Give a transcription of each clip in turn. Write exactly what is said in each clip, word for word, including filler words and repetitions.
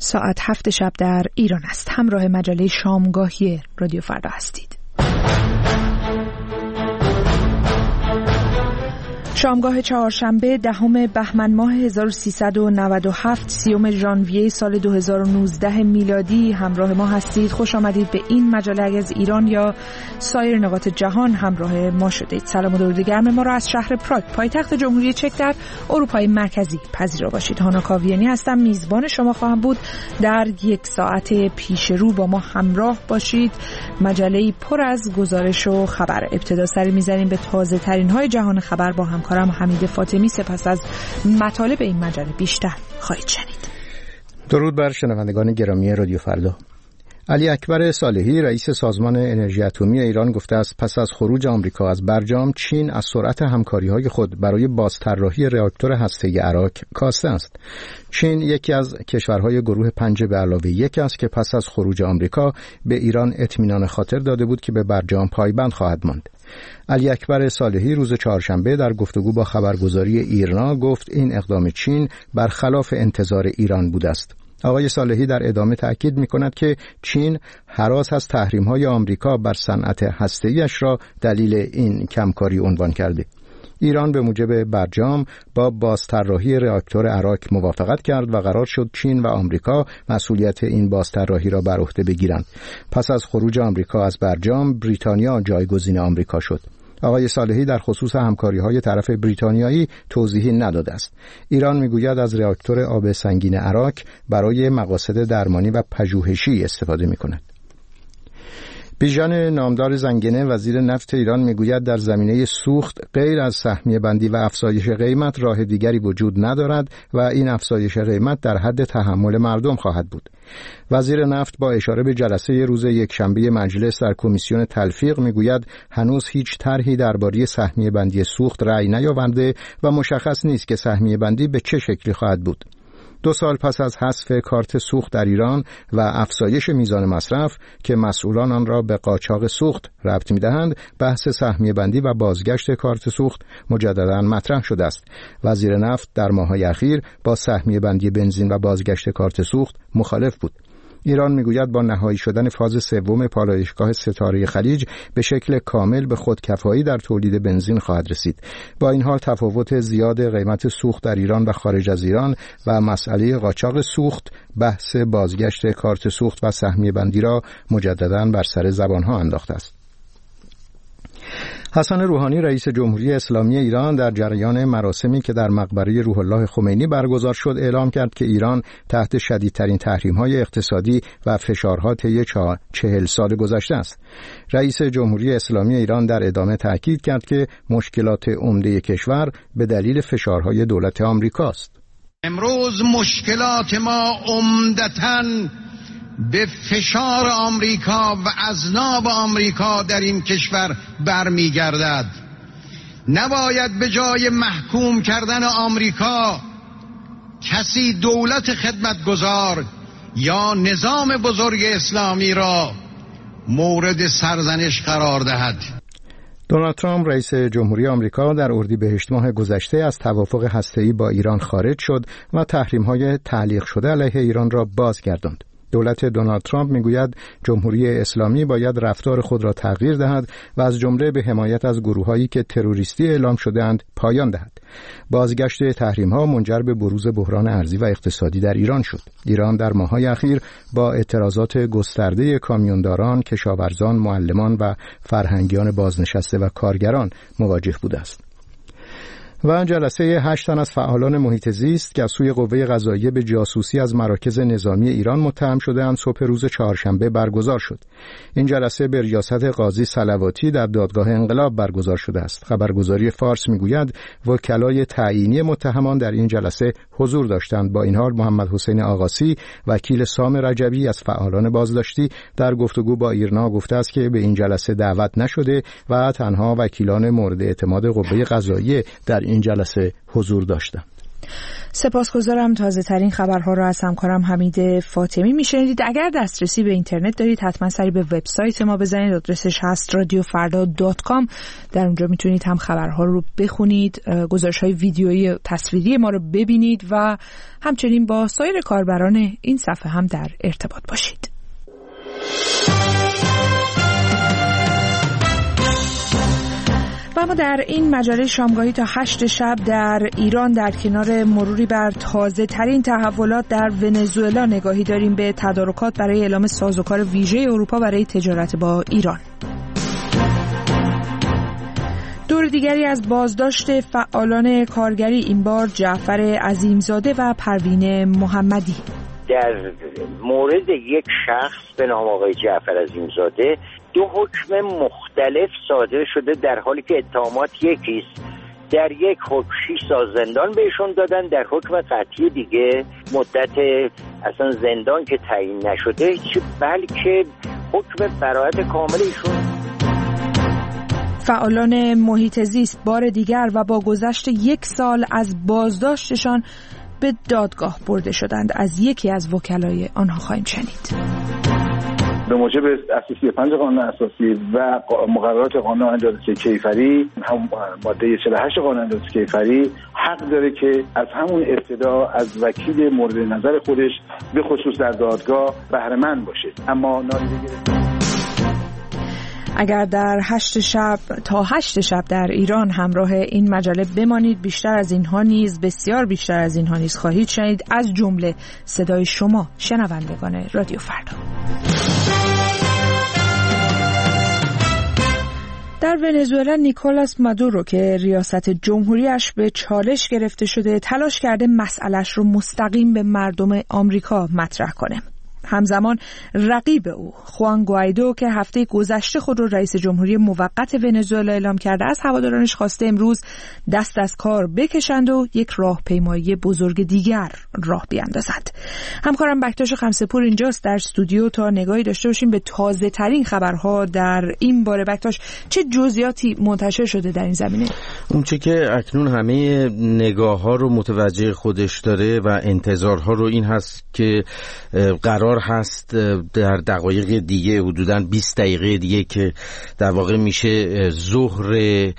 ساعت هفت شب در ایران است. همراه مجله شامگاهی رادیو فردا هستید. شامگاه چهارشنبه دهم بهمن ماه هزار و سیصد و نود و هفت، سیوم ژانویه سال دو هزار و نوزده میلادی همراه ما هستید. خوش آمدید به این مجله از ایران یا سایر نقاط جهان همراه ما شدید. سلام و درود گرم ما را از شهر پراگ، پایتخت جمهوری چک در اروپای مرکزی پذیرا باشید. هانا کاویانی هستم، میزبان شما خواهم بود. در یک ساعت پیش رو با ما همراه باشید. مجله‌ای پر از گزارش و خبر. ابتدا سری می‌زنیم به تازه ترین های جهان خبر با همکارم حمید فاطمی. سپس از مطالب این مجله بیشتر خواهید شنید. درود بر شنوندگان گرامی رادیو فردا. علی اکبر صالحی رئیس سازمان انرژی اتمی ایران گفته است پس از خروج آمریکا از برجام، چین از سرعت همکاری‌های خود برای بازطراحی راکتور هسته‌ای اراک کاسته است. چین یکی از کشورهای گروه پنج به علاوه یک است که پس از خروج آمریکا به ایران اطمینان خاطر داده بود که به برجام پایبند خواهد ماند. علی اکبر صالحی روز چهارشنبه در گفتگو با خبرگزاری ایرنا گفت این اقدام چین برخلاف انتظار ایران بوده است. آقای صالحی در ادامه تأکید می‌کند که چین هراس از تحریم‌های آمریکا بر صنعت هسته‌ایش را دلیل این کمکاری عنوان کرده. ایران به موجب برجام با بازطراحی راکتور اراک موافقت کرد و قرار شد چین و آمریکا مسئولیت این بازطراحی را بر عهده بگیرند. پس از خروج آمریکا از برجام، بریتانیا جایگزین آمریکا شد. آقای صالحی در خصوص همکاری‌های طرف بریتانیایی توضیحی نداده است. ایران میگوید از راکتور آب سنگین اراک برای مقاصد درمانی و پژوهشی استفاده می‌کند. بیژن نامدار زنگنه وزیر نفت ایران میگوید در زمینه سوخت غیر از سهمیه بندی و افزایش قیمت راه دیگری وجود ندارد و این افزایش قیمت در حد تحمل مردم خواهد بود. وزیر نفت با اشاره به جلسه روز یکشنبه مجلس در کمیسیون تلفیق میگوید هنوز هیچ طرحی درباره سهمیه بندی سوخت رأی نیاورده و مشخص نیست که سهمیه بندی به چه شکلی خواهد بود. دو سال پس از حذف کارت سوخت در ایران و افزایش میزان مصرف که مسئولان آن را به قاچاق سوخت ربط می‌دهند، بحث سهمیه بندی و بازگشت کارت سوخت مجدداً مطرح شده است. وزیر نفت در ماه‌های اخیر با سهمیه بندی بنزین و بازگشت کارت سوخت مخالف بود. ایران میگوید با نهایی شدن فاز سوم پالایشگاه ستاره خلیج به شکل کامل به خودکفایی در تولید بنزین خواهد رسید. با این حال تفاوت زیاد قیمت سوخت در ایران و خارج از ایران و مسئله قاچاق سوخت بحث بازگشت کارت سوخت و سهمیه بندی را مجدداً بر سر زبانها انداخته است. حسن روحانی رئیس جمهوری اسلامی ایران در جریان مراسمی که در مقبره روح الله خمینی برگزار شد اعلام کرد که ایران تحت شدیدترین تحریم‌های اقتصادی و فشارها طی چهل سال گذشته است. رئیس جمهوری اسلامی ایران در ادامه تاکید کرد که مشکلات عمده کشور به دلیل فشارهای دولت آمریکاست. امروز مشکلات ما عمدتاً به فشار آمریکا و اذناب آمریکا در این کشور برمیگردد. نباید به جای محکوم کردن آمریکا کسی دولت خدمتگزار یا نظام بزرگ اسلامی را مورد سرزنش قرار دهد. دونالد ترامپ رئیس جمهوری آمریکا در اردیبهشت ماه گذشته از توافق هسته‌ای با ایران خارج شد و تحریم‌های تعلیق شده علیه ایران را بازگرداند. دولت دونالد ترامپ میگوید جمهوری اسلامی باید رفتار خود را تغییر دهد و از جمله به حمایت از گروهایی که تروریستی اعلام شده‌اند پایان دهد. بازگشت تحریم‌ها منجر به بروز بحران ارزی و اقتصادی در ایران شد. ایران در ماه‌های اخیر با اعتراضات گسترده کامیونداران، کشاورزان، معلمان و فرهنگیان بازنشسته و کارگران مواجه بوده است. و جلسه هشت تن از فعالان محیط زیست که از سوی قوه قضاییه به جاسوسی از مراکز نظامی ایران متهم شده‌اند صبح روز چهارشنبه برگزار شد. این جلسه به ریاست قاضی صلواتی در دادگاه انقلاب برگزار شده است. خبرگزاری فارس میگوید وکلای تعیینی متهمان در این جلسه حضور داشتند. با این حال محمد حسین آقاسی وکیل سام رجبی از فعالان بازداشتی در گفتگو با ایرنا گفته است که به این جلسه دعوت نشده و تنها وکیلان مورد اعتماد قوه قضاییه در این جلسه حضور داشتند. سپاسگزارم. تازه ترین خبرها را از همکارم حمید فاطمی میشنیدید. اگر دسترسی به اینترنت دارید حتما سری به وبسایت ما بزنید. آدرسش هست رادیو فردا دات کام. در اونجا میتونید هم خبرها رو بخونید، گزارش‌های ویدیویی تصویری ما رو ببینید و همچنین با سایر کاربران این صفحه هم در ارتباط باشید. و اما در این مجله شامگاهی تا هشت شب در ایران در کنار مروری بر تازه ترین تحولات در ونزوئلا نگاهی داریم به تدارکات برای اعلام سازوکار ویژه اروپا برای تجارت با ایران. دور دیگری از بازداشت فعالان کارگری، این بار جعفر عظیمزاده و پروین محمدی. در مورد یک شخص به نام آقای جعفر عظیمزاده دو حکم مختلف صادر شده، در حالی که اتهامات یکیست. در یک حکم شش سال زندان بهشون دادن، در حکم قطعی دیگه مدت اصلا زندان که تعیین نشده، بلکه حکم براءت کامل ایشون. فعالان محیط زیست بار دیگر و با گذشت یک سال از بازداشتشان به دادگاه برده شدند. از یکی از وکلای آنها خواهیم شنید. به موجب اساسی سی و پنج قانون اساسی و مقررات قانون اندازه‌گیری کیفری، هم ماده چهل و هشت قانون اندازه‌گیری کیفری، حق داره که از همون ابتدا از وکیل مورد نظر خودش به خصوص در دادگاه بهره مند باشه. اما نادیده اگر در هشت شب تا هشت شب در ایران همراه این مجله بمانید، بیشتر از اینها نیز بسیار بیشتر از اینها نیز خواهید شنید، از جمله صدای شما شنوندگان رادیو فردا. در ونزوئلا نیکولاس مادورو که ریاست جمهوریش به چالش گرفته شده، تلاش کرده مسئله‌اش رو مستقیم به مردم آمریکا مطرح کنه. همزمان رقیب او خوان گوایدو که هفته گذشته خود را رئیس جمهوری موقت ونزوئلا اعلام کرده، از هوادارانش خواسته امروز دست از کار بکشند و یک راهپیمایی بزرگ دیگر راه بیاندازند. همکارم بکتاش خمسه‌پور اینجاست در استودیو تا نگاهی داشته باشیم به تازه ترین خبرها در این باره. بکتاش، چه جزئیاتی منتشر شده در این زمینه؟ اون چه که اکنون همه نگاه‌ها رو متوجه خودش داره و انتظارها رو این هست که قرار هست در دقایق دیگه، حدوداً بیست دقیقه دیگه که در واقع میشه ظهر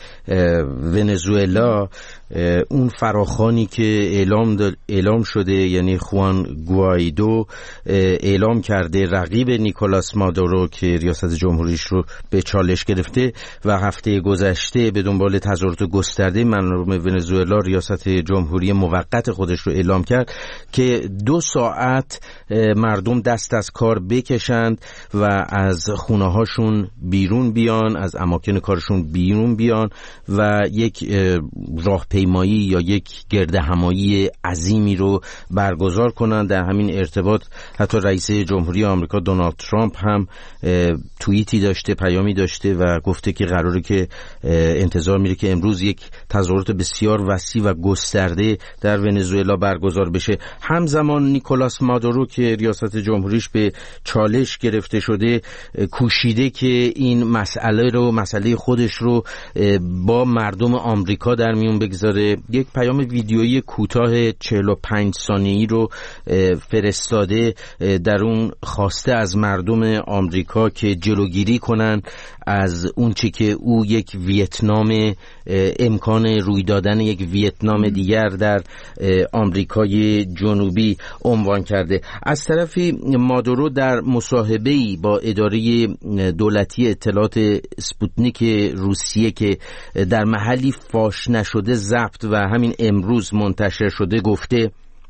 ونزوئلا، اون فراخوانی که اعلام اعلام شده، یعنی خوان گوایدو اعلام کرده رقیب نیکولاس مادورو که ریاست جمهوریش رو به چالش گرفته و هفته گذشته به دنبال تظاهرات گسترده مردم ونزوئلا ریاست جمهوری موقت خودش رو اعلام کرد که دو ساعت مردم دست از کار بکشند و از خونه هاشون بیرون بیان، از اماکن کارشون بیرون بیان و یک راهپیمایی یا یک گردهمایی عظیمی رو برگزار کنند. در همین ارتباط حتی رئیس جمهوری آمریکا دونالد ترامپ هم توییتی داشته، پیامی داشته و گفته که قراره که انتظار میره که امروز یک تظاهرات بسیار وسیع و گسترده در ونزوئلا برگزار بشه. همزمان نیکولاس مادورو که ریاست جمهوریش به چالش گرفته شده، کوشیده که این مسئله رو مسئله خودش رو با مردم آمریکا در میون بگذاره. یک پیام ویدیویی کوتاه چهل و پنج ثانیه‌ای رو فرستاده، در اون خواسته از مردم آمریکا که جلوگیری کنن از اون چی که او یک ویتنام، امکان روی دادن یک ویتنام دیگر در آمریکای جنوبی عنوان کرده. از طرفی مادورو در مصاحبه‌ای با اداره دولتی اطلاعات اسپوتنیک روسیه که در محلی فاش نشده ضبط و همین امروز منتشر شده گفته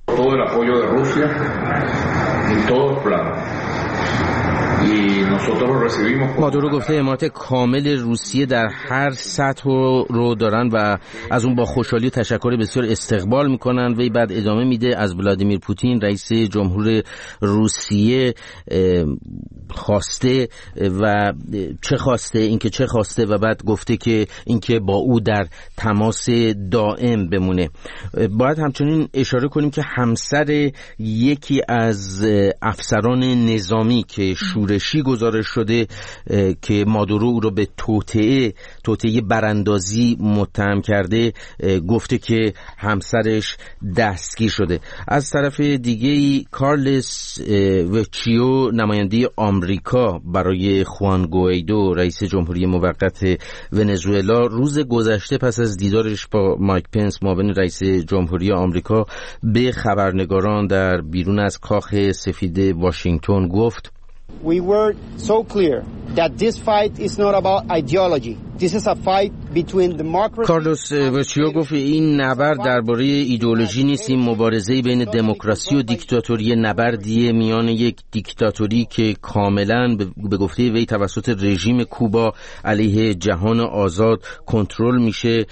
مادورو گفته حمایت کامل روسیه در هر سطح رو دارن و از اون با خوشحالی و تشکر بسیار استقبال میکنن. وی بعد ادامه میده از ولادیمیر پوتین رئیس جمهور روسیه خواسته و چه خواسته اینکه چه خواسته و بعد گفته که اینکه با او در تماس دائم بمونه. باید همچنین اشاره کنیم که همسر یکی از افسران نظامی که شور شورشی گزارش شده که مادورو او رو به توطئه توطئه براندازی متهم کرده، گفته که همسرش دستگیر شده. از طرف دیگه کارلس وچیو نماینده آمریکا برای خوان گوایدو رئیس جمهوری موقت ونزوئلا روز گذشته پس از دیدارش با مایک پنس معاون رئیس جمهوری آمریکا به خبرنگاران در بیرون از کاخ سفید واشنگتن گفت We were so clear that this fight is not about ideology. This is a fight between democracy. کارلوس وچیو گفت این نبرد درباره ایدئولوژی نیست، این مبارزه بین دموکراسی و دیکتاتوری، نبردیه میان یک دیکتاتوری که کاملا به گفته وی توسط رژیم کوبا علیه جهان آزاد کنترل میشه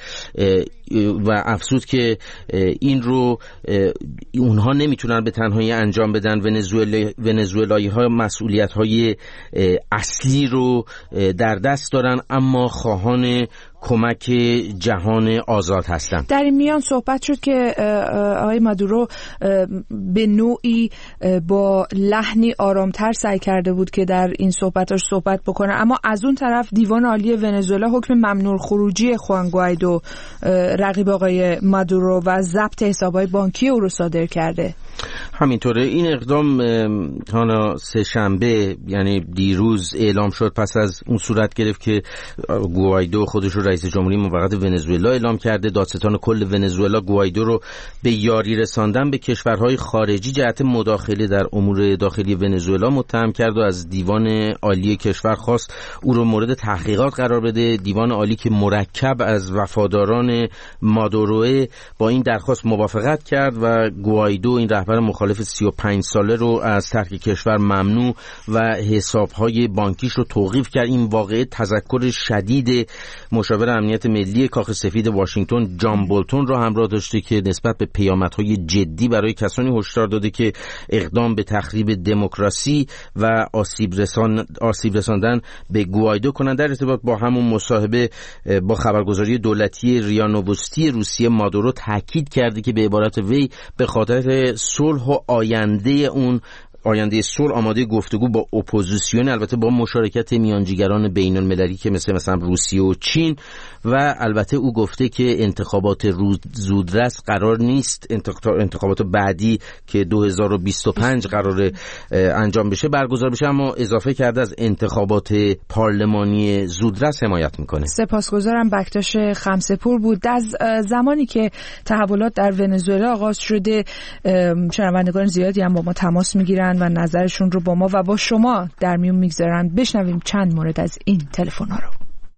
و افسود که این رو اونها نمیتونن به تنهایی انجام بدن. ونزوئلایی ها مسئولیت های اصلی رو در دست دارن اما خواهان کمک جهان آزاد هستند. در این میان صحبت شد که آقای مادورو به نوعی با لحنی آرامتر سعی کرده بود که در این صحبتاش صحبت بکنه، اما از اون طرف دیوان عالی ونزوئلا حکم ممنوع خروجی خوان گوایدو رقیب آقای مادورو و ضبط حسابهای بانکی او رو صادر کرده. همینطوره این اقدام هانا سه شنبه یعنی دیروز اعلام شد، پس از اون صورت گرفت که گوایدو خودش رو رئیس جمهوری موقت ونزوئلا اعلام کرده. دادستان کل ونزوئلا گوایدو رو به یاری رساندن به کشورهای خارجی جهت مداخله در امور داخلی ونزوئلا متهم کرد و از دیوان عالی کشور خواست او رو مورد تحقیقات قرار بده. دیوان عالی که مرکب از وفاداران مادورو با این درخواست موافقت کرد و گوایدو این رهبر مخالف سی و پنج ساله رو از ترک کشور ممنوع و حسابهای بانکیش رو توقیف کرد. این واقعه تذکر شدید مشاور امنیت ملی کاخ سفید واشنگتن جان بولتون رو همراه داشته که نسبت به پیامدهای جدی برای کسانی هشدار داده که اقدام به تخریب دموکراسی و آسیب رسان آسیب رساندن به گوایدو کنند. در ارتباط با همون مصاحبه با خبرگزاری دولتی ریا نووستی روسیه مادورو تاکید کرده که به عبارت وی به خاطر صلح و آینده اون آینده صلح آماده گفتگو با اپوزیسیون، البته با مشارکت میانجیگران بین المللی که مثل مثلا روسیه و چین، و البته او گفته که انتخابات زودرس قرار نیست، انتخابات بعدی که دو هزار و بیست و پنج قرار انجام بشه برگزار بشه، اما اضافه کرده از انتخابات پارلمانی زودرس حمایت میکنه. سپاسگزارم. بکتاش خمسه‌پور بود. از زمانی که تحولات در ونزوئلا آغاز شده شنوندگان زیادی هم با ما تماس میگیرن و نظرشون رو با ما و با شما در میون میگذارن. بشنویم چند مورد از این تلفن‌ها رو.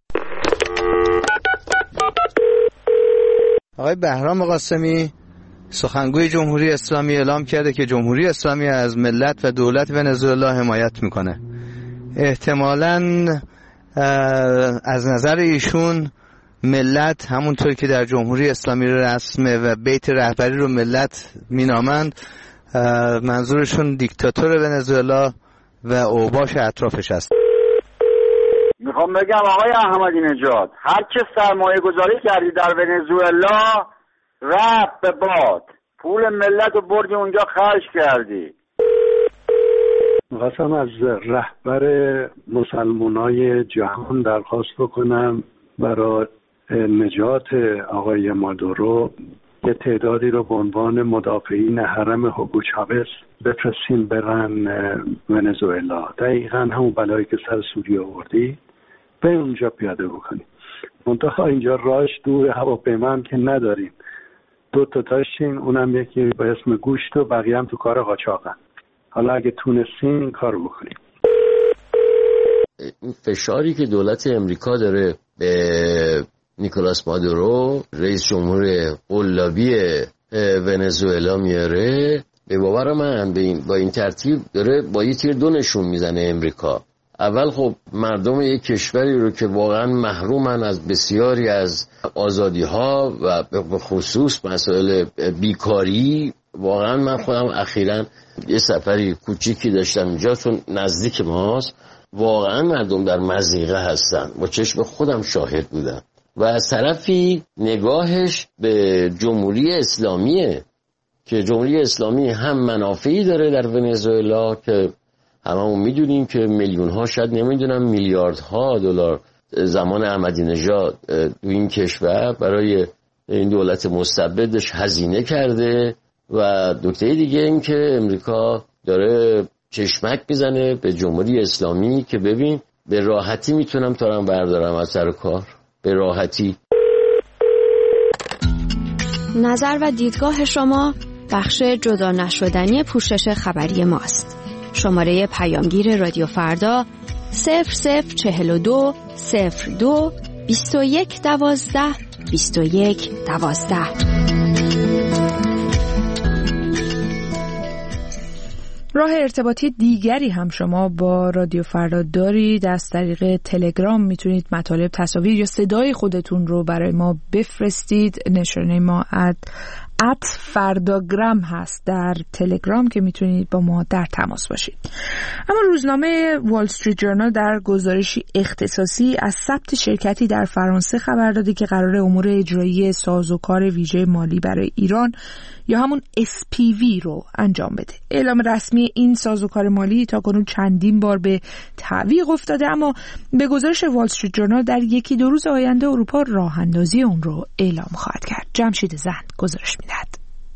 آقای بهرام قاسمی سخنگوی جمهوری اسلامی اعلام کرده که جمهوری اسلامی از ملت و دولت ونزوئلا حمایت میکنه. احتمالاً از نظر ایشون ملت همونطور که در جمهوری اسلامی رسمه و بیت رهبری رو ملت مینامند، منظورشون دیکتاتور ونزوئلا و اوباش اطرافش است. میخوام بگم آقای احمدی نژاد، هر چه سرمایه گذاری کردی در ونزوئلا رفت به باد، پول ملت رو بردی اونجا خرج کردی. میخواستم از رهبر مسلمانای جهان درخواست بکنم برای نجات آقای مادورو یه تعدادی رو به عنوان مدافعین حرم هوگو چاوز بفرستیم برن ونزوئلا، دقیقا همون بلایی که سر سوریه آوردی به اونجا پیاده بکنیم. منتها اینجا راهش دور، هواپیما هم که نداریم، دو تا داشتیم، اونم یکی به اسم گوشت و بقیه هم تو کار قاچاقن. حالا اگه تونستیم این کار رو بکنیم. این فشاری که دولت امریکا داره به نیکولاس مادورو رئیس جمهور قلابی ونزوئلا میاره، به باور من به این با این ترتیب داره با یه تیر دو نشون میزنه امریکا. اول خب مردم یک کشوری رو که واقعا محرومن از بسیاری از آزادی ها و به خصوص مسائل بیکاری. واقعا من خودم اخیراً یه سفری کوچیکی داشتم اینجا چون نزدیک ماست، واقعا مردم در مضیقه هستن، با چشم خودم شاهد بودم. و از طرفی نگاهش به جمهوری اسلامیه که جمهوری اسلامی هم منافعی داره در ونزوئلا که هممون میدونیم که میلیون ها شاید نمیدونم میلیاردها دلار زمان احمدی نژاد تو این کشور برای این دولت مستبدش هزینه کرده و نکته دیگه این که امریکا داره چشمک میزنه به جمهوری اسلامی که ببین به راحتی میتونم تارم بردارم از سر کار، به راحتی. نظر و دیدگاه شما بخش جدا نشدنی پوشش خبری ماست. شماره پیامگیر رادیو فردا صفر صفر چهل و دو صفر دو بیست و یک دوازده بیست و یک دوازده. راه ارتباطی دیگری هم شما با رادیو فردا دارید. از طریق تلگرام میتونید مطالب، تصاویر یا صدای خودتون رو برای ما بفرستید. نشانه ما ات ات فرداگرام هست در تلگرام که میتونید با ما در تماس باشید. اما روزنامه وال استریت جورنال در گزارشی اختصاصی از ثبت شرکتی در فرانسه خبر داده که قرار امور اجرایی سازوکار ویژه مالی برای ایران یا همون اس پی وی رو انجام بده. اعلام رسمی این سازوکار مالی تاکنون چندین بار به تعویق افتاده، اما به گزارش وال استریت جورنال در یکی دو روز آینده اروپا راه اندازی اون رو اعلام خواهد کرد. جمشید زند گزارش میدهد.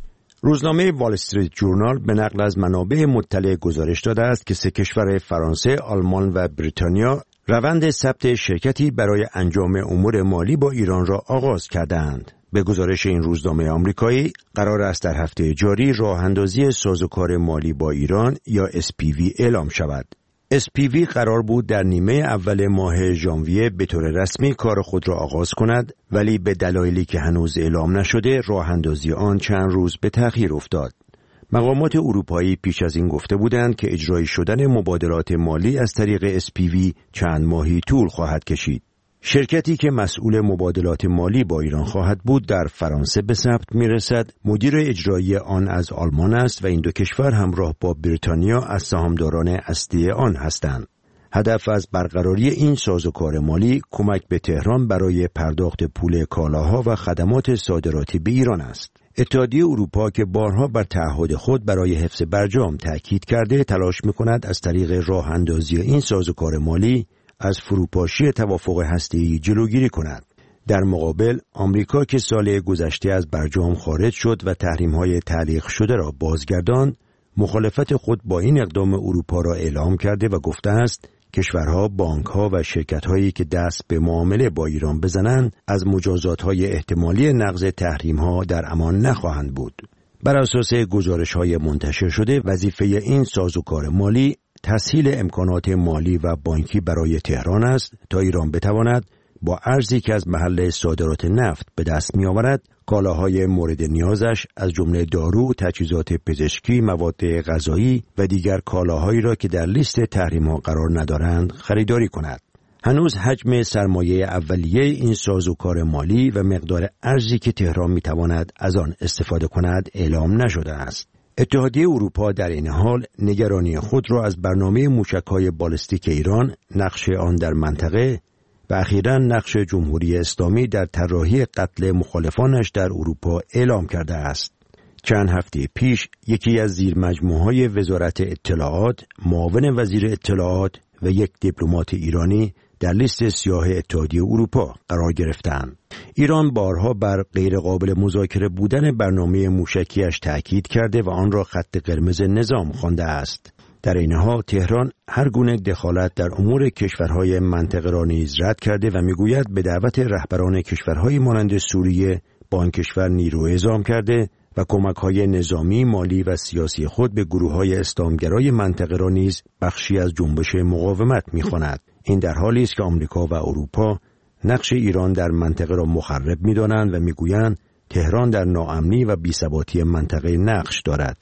روزنامه وال استریت جورنال به نقل از منابع مطلع گزارش داده است که سه کشور فرانسه، آلمان و بریتانیا روند ثبت شرکتی برای انجام امور مالی با ایران را آغاز کردند. به گزارش این روزنامه آمریکایی قرار است در هفته جاری راه اندازی سازوکار مالی با ایران یا اس پی وی اعلام شود. اس پی وی قرار بود در نیمه اول ماه ژانویه به طور رسمی کار خود را آغاز کند، ولی به دلایلی که هنوز اعلام نشده راه اندازی آن چند روز به تأخیر افتاد. مقامات اروپایی پیش از این گفته بودند که اجرایی شدن مبادلات مالی از طریق اس پی وی چند ماهی طول خواهد کشید. شرکتی که مسئول مبادلات مالی با ایران خواهد بود در فرانسه به ثبت می‌رسد. مدیر اجرایی آن از آلمان است و این دو کشور همراه با بریتانیا از سهامداران اصلی آن هستند. هدف از برقراری این سازوکار مالی کمک به تهران برای پرداخت پول کالاها و خدمات صادراتی به ایران است. اتحادیه اروپا که بارها بر تعهد خود برای حفظ برجام تاکید کرده، تلاش می‌کند از طریق راه اندازی این سازوکار مالی از فروپاشی توافق هسته‌ای جلوگیری کند. در مقابل آمریکا که سال گذشته از برجام خارج شد و تحریم‌های تعلیق شده را بازگرداند، مخالفت خود با این اقدام اروپا را اعلام کرده و گفته است کشورها، بانک‌ها و شرکت‌هایی که دست به معامله با ایران بزنند از مجازات‌های احتمالی نقض تحریم‌ها در امان نخواهند بود. بر اساس گزارش‌های منتشر شده، وظیفه این سازوکار مالی تسهیل امکانات مالی و بانکی برای تهران است تا ایران بتواند با ارزی که از محل صادرات نفت به دست می آورد کالاهای مورد نیازش از جمله دارو، تجهیزات پزشکی، مواد غذایی و دیگر کالاهایی را که در لیست تحریم‌ها قرار ندارند خریداری کند. هنوز حجم سرمایه اولیه این سازوکار مالی و مقدار ارزی که تهران می تواند از آن استفاده کند اعلام نشده است. اتحادیه اروپا در این حال نگرانی خود را از برنامه موشک‌های بالستیک ایران، نقش آن در منطقه و اخیراً نقش جمهوری اسلامی در طراحی قتل مخالفانش در اروپا اعلام کرده است. چند هفته پیش یکی از زیرمجموعه‌های وزارت اطلاعات، معاون وزیر اطلاعات و یک دیپلمات ایرانی در لیست سیاه اتحادیه اروپا قرار گرفتند. ایران بارها بر غیرقابل مذاکره بودن برنامه موشکیش تأکید کرده و آن را خط قرمز نظام خوانده است. در این حال تهران هر گونه دخالت در امور کشورهای منطقه را نیز رد کرده و میگوید به دعوت رهبران کشورهای مانند سوریه با آن کشور نیرو اعزام کرده و کمک‌های نظامی، مالی و سیاسی خود به گروه‌های اسلامگرای منطقه را نیز بخشی از جنبش مقاومت می‌خواند. این در حالی است که آمریکا و اروپا نقش ایران در منطقه را مخرب می‌دانند و می‌گویند تهران در ناامنی و بی‌ثباتی منطقه نقش دارد.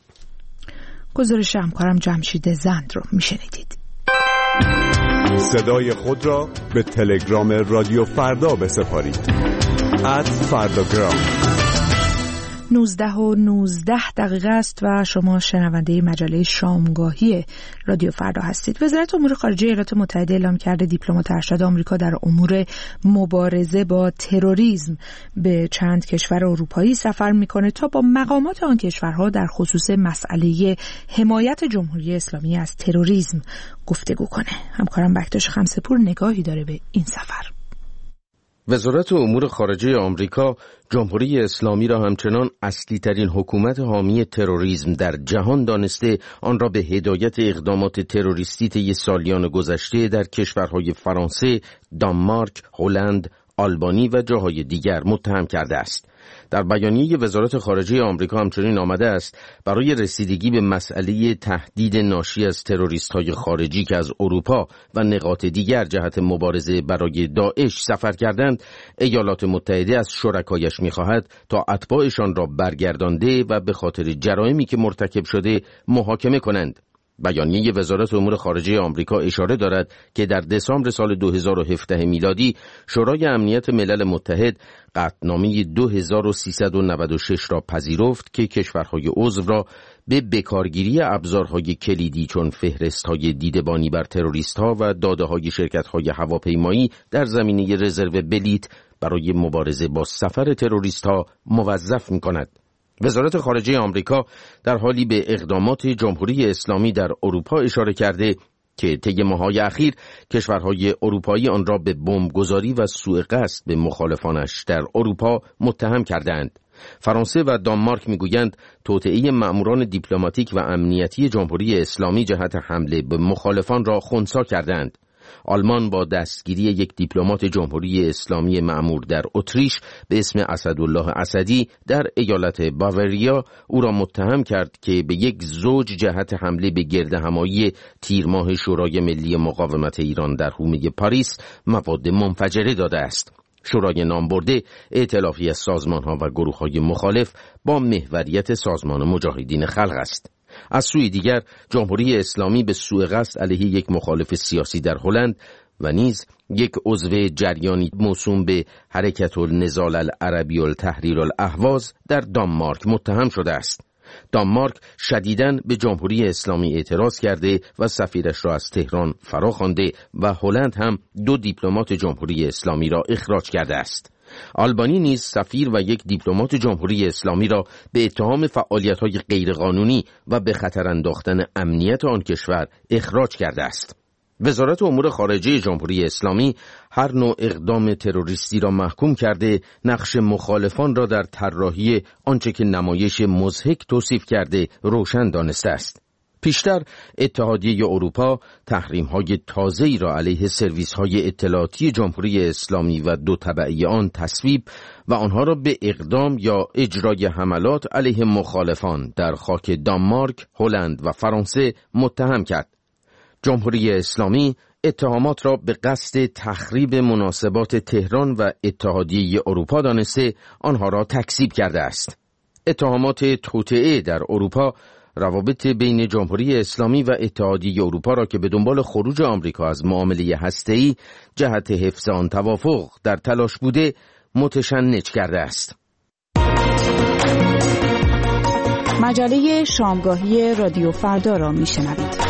گزارش همکارم جمشید زند رو میشنیدید. صدای خود را به تلگرام رادیو فردا بسپارید. ات فرداگرام. نوزده و نوزده دقیقه است و شما شنونده مجله شامگاهی رادیو فردا هستید. وزارت امور خارجه ایالات متحده اعلام کرده دیپلمات ارشد آمریکا در امور مبارزه با تروریسم به چند کشور اروپایی سفر میکنه تا با مقامات آن کشورها در خصوص مسئله حمایت جمهوری اسلامی از تروریسم گفتگو کنه. همکارم بکتاش خمسه‌پور نگاهی داره به این سفر. وزارت امور خارجه آمریکا جمهوری اسلامی را همچنان اصلی ترین حکومت حامی تروریسم در جهان دانسته، آن را به هدایت اقدامات تروریستی طی سالیان گذشته در کشورهای فرانسه، دانمارک، هلند، آلبانی و جاهای دیگر متهم کرده است. در بیانیه وزارت خارجه آمریکا همچنین آمده است برای رسیدگی به مسئله تهدید ناشی از تروریست‌های خارجی که از اروپا و نقاط دیگر جهت مبارزه برای داعش سفر کردند، ایالات متحده از شرکایش می‌خواهد تا اتباعشان را برگردانده و به خاطر جرائمی که مرتکب شده محاکمه کنند. بیانیه وزارت امور خارجه آمریکا اشاره دارد که در دسامبر سال دو هزار و هفده میلادی شورای امنیت ملل متحد قطعنامه دو هزار و سیصد و نود و شش را پذیرفت که کشورهای عضو را به بکارگیری ابزارهای کلیدی چون فهرست‌های دیدبانی بر تروریست‌ها و داده‌های شرکت‌های هواپیمایی در زمینه رزرو بلیت برای مبارزه با سفر تروریست‌ها موظف می‌کند. وزارت خارجه آمریکا در حالی به اقدامات جمهوری اسلامی در اروپا اشاره کرده که طی ماه‌های اخیر کشورهای اروپایی آن را به بمبگذاری و سوء قصد به مخالفانش در اروپا متهم کردند. فرانسه و دانمارک میگویند توطئه مأموران دیپلماتیک و امنیتی جمهوری اسلامی جهت حمله به مخالفان را خنثی کردند. آلمان با دستگیری یک دیپلمات جمهوری اسلامی مأمور در اتریش به اسم اسدالله اسدی در ایالت باوریا او را متهم کرد که به یک زوج جهت حمله به گردهمایی تیر ماه شورای ملی مقاومت ایران در حومه پاریس مواد منفجره داده است. شورای نامبرده ائتلافی از سازمان‌ها و گروه‌های مخالف با محوریت سازمان مجاهدین خلق است. از سوی دیگر جمهوری اسلامی به سوء قصد علیه یک مخالف سیاسی در هلند و نیز یک عضو جریانی موسوم به حرکت النضال العربی التحریر الاهواز در دانمارک متهم شده است. دانمارک شدیداً به جمهوری اسلامی اعتراض کرده و سفیرش را از تهران فراخوانده و هلند هم دو دیپلمات جمهوری اسلامی را اخراج کرده است. آلبانی نیز سفیر و یک دیپلمات جمهوری اسلامی را به اتهام فعالیت‌های غیرقانونی و به خطر انداختن امنیت آن کشور اخراج کرده است. وزارت امور خارجه جمهوری اسلامی هر نوع اقدام تروریستی را محکوم کرده، نقش مخالفان را در طراحی آنچه که نمایش مضحک توصیف کرده روشن دانسته است. پیشتر اتحادیه اروپا تحریم‌های تازه‌ای را علیه سرویس‌های اطلاعاتی جمهوری اسلامی و دو تبعی آن تصویب و آنها را به اقدام یا اجرای حملات علیه مخالفان در خاک دانمارک، هلند و فرانسه متهم کرد. جمهوری اسلامی اتهامات را به قصد تخریب مناسبات تهران و اتحادیه اروپا دانسته آنها را تکذیب کرده است. اتهامات توطئه در اروپا روابط بین جمهوری اسلامی و اتحادیه اروپا را که به دنبال خروج آمریکا از معامله هسته‌ای جهت حفظ آن توافق در تلاش بوده متشنج کرده است. مجله شامگاهی رادیو فردا را میشنوید.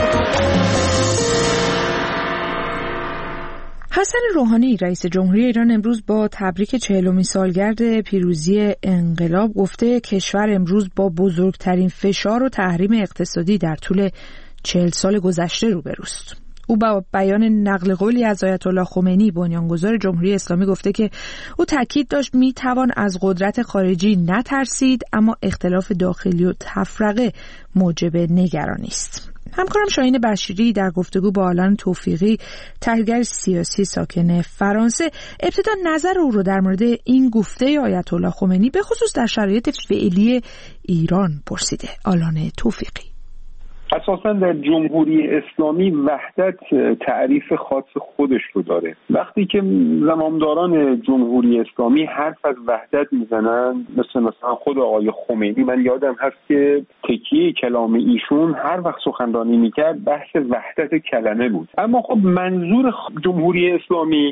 حسن روحانی رئیس جمهوری ایران امروز با تبریک چهلمین سالگرد پیروزی انقلاب گفته کشور امروز با بزرگترین فشار و تحریم اقتصادی در طول چهل سال گذشته روبروست. او با بیان نقل قولی از آیت الله خمینی بنیانگذار جمهوری اسلامی گفته که او تاکید داشت میتوان از قدرت خارجی نترسید، اما اختلاف داخلی و تفرقه موجب نگرانی است. همکارم شاهین بشیری در گفتگو با آلان توفیقی تحلیلگر سیاسی ساکن فرانسه ابتدا نظر او رو در مورد این گفته آیت الله خمینی به خصوص در شرایط فعلی ایران پرسیده. آلان توفیقی: اساساً در جمهوری اسلامی وحدت تعریف خاص خودش رو داره. وقتی که زمامداران جمهوری اسلامی حرف از وحدت میزنن، مثل مثلا خود آقای خمینی، من یادم هست که تکیه کلام ایشون هر وقت سخنرانی میکرد بحث وحدت کلمه بود. اما خب منظور جمهوری اسلامی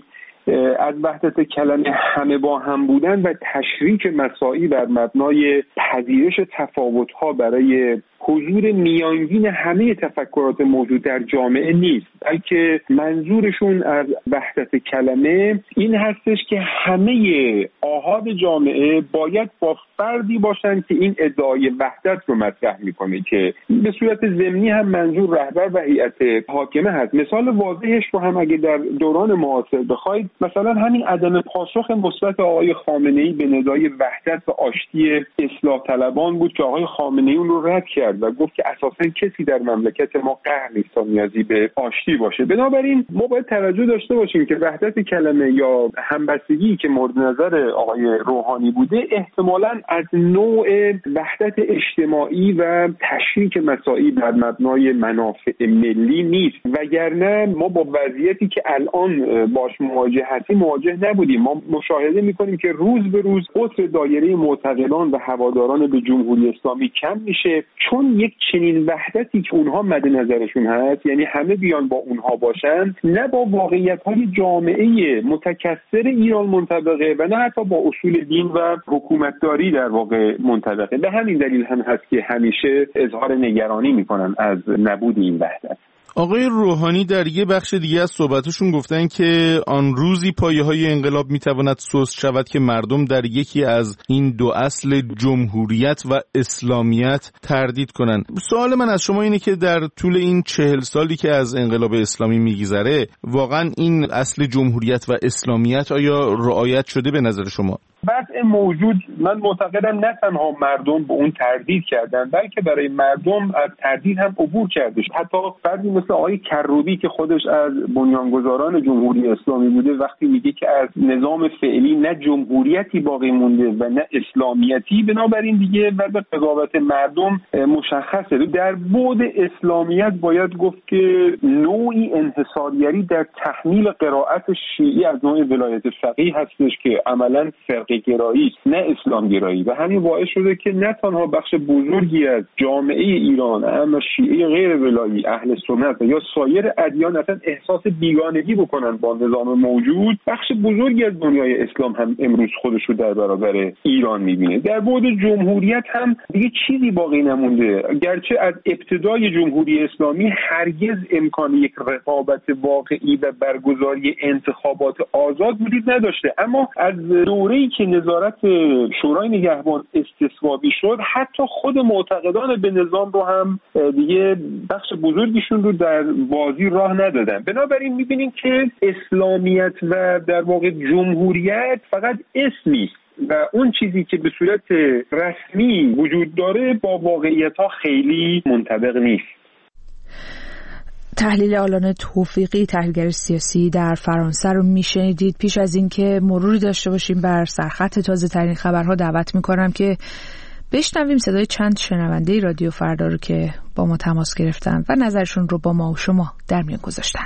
از وحدت کلمه همه با هم بودن و تشریک مساعی بر مبنای پذیرش تفاوت‌ها برای حضور میانگین همه تفکرات موجود در جامعه نیست، بلکه منظورشون از وحدت کلمه این هستش که همه آحاد جامعه باید با فردی باشن که این ادعای وحدت رو مطرح میکنه که به صورت ضمنی هم منظور رهبر و هیئت حاکمه هست. مثال واضحش رو هم اگه در دوران معاصر بخواید، مثلا همین عدم پاسخ مثبت آقای خامنه‌ای به ندای وحدت و آشتی اصلاح طلبان بود که آقای خامنه‌ای اون رو رد کرد و گفت که اساساً کسی در مملکت ما قهر نیست تا نیازی به آشتی باشه. بنابراین ما باید توجه داشته باشیم که وحدت کلمه یا همبستگی که مورد نظر آقای روحانی بوده احتمالاً از نوع وحدت اجتماعی و تشریک مساعی بر مبنای منافع ملی نیست، وگرنه ما با وضعیتی که الان باش مواجه هستیم مواجه نبودیم. ما مشاهده می‌کنیم که روز به روز قطر دایره معتقدان و هواداران به جمهوری اسلامی کم میشه، چون یک چنین وحدتی که اونها مد نظرشون هست، یعنی همه بیان با اونها باشن، نه با واقعیت‌های جامعه متکثر ایران منطبقه و نه حتی با اصول دین و حکومتداری در واقع منطبقه. به همین دلیل هم هست که همیشه اظهار نگرانی میکنن از نبود این وحدت. آقای روحانی در یه بخش دیگه از صحبتشون گفتن که آن روزی پایه‌های انقلاب میتواند سست شود که مردم در یکی از این دو اصل جمهوریت و اسلامیت تردید کنند. سوال من از شما اینه که در طول این چهل سالی که از انقلاب اسلامی میگذره واقعا این اصل جمهوریت و اسلامیت آیا رعایت شده به نظر شما؟ وضع موجود من معتقدم نه تنها مردم به اون تردید کردن، بلکه برای مردم از تردید هم عبور کرده. حتی فردی مثل آقای کروبی که خودش از بنیانگذاران جمهوری اسلامی بوده وقتی میگه که از نظام فعلی نه جمهوریتی باقی مونده و نه اسلامیتی، بنابراین دیگه وضع قضاوت مردم مشخصه. در بعد اسلامیت باید گفت که نوعی انحصارگری در تحمیل قرائت شیعی از نوع ولایت فقیه هستش که عملاً گرایی نه اسلام گرایی و همین باعث شده که نه تنها بخش بزرگی از جامعه ایران اما شیعه غیر ولایی، اهل سنت یا سایر ادیان اصلا احساس بیگانگی بکنن با نظام موجود. بخش بزرگی از دنیای اسلام هم امروز خودش رو در برابر ایران میبینه. در بعد جمهوریت هم دیگه چیزی باقی نمونده، گرچه از ابتدای جمهوری اسلامی هرگز امکان یک رقابت واقعی و برگزاری انتخابات آزاد وجود نداشته، اما از دوره‌ای که نظارت شورای نگهبان استصوابی شد حتی خود معتقدان به نظام رو هم دیگه بخش بزرگیشون رو در بازی راه ندادن. بنابراین می‌بینیم که اسلامیت و در واقع جمهوریت فقط اسمی و اون چیزی که به صورت رسمی وجود داره با واقعیت‌ها خیلی منطبق نیست. تحلیل آلان توفیقی، تحلیلگر سیاسی در فرانسه رو میشنیدید. پیش از اینکه مروری داشته باشیم بر سرخط تازه ترین خبرها دعوت میکنم که بشنویم صدای چند شنونده رادیو فردا رو که با ما تماس گرفتن و نظرشون رو با ما و شما در میان گذاشتن.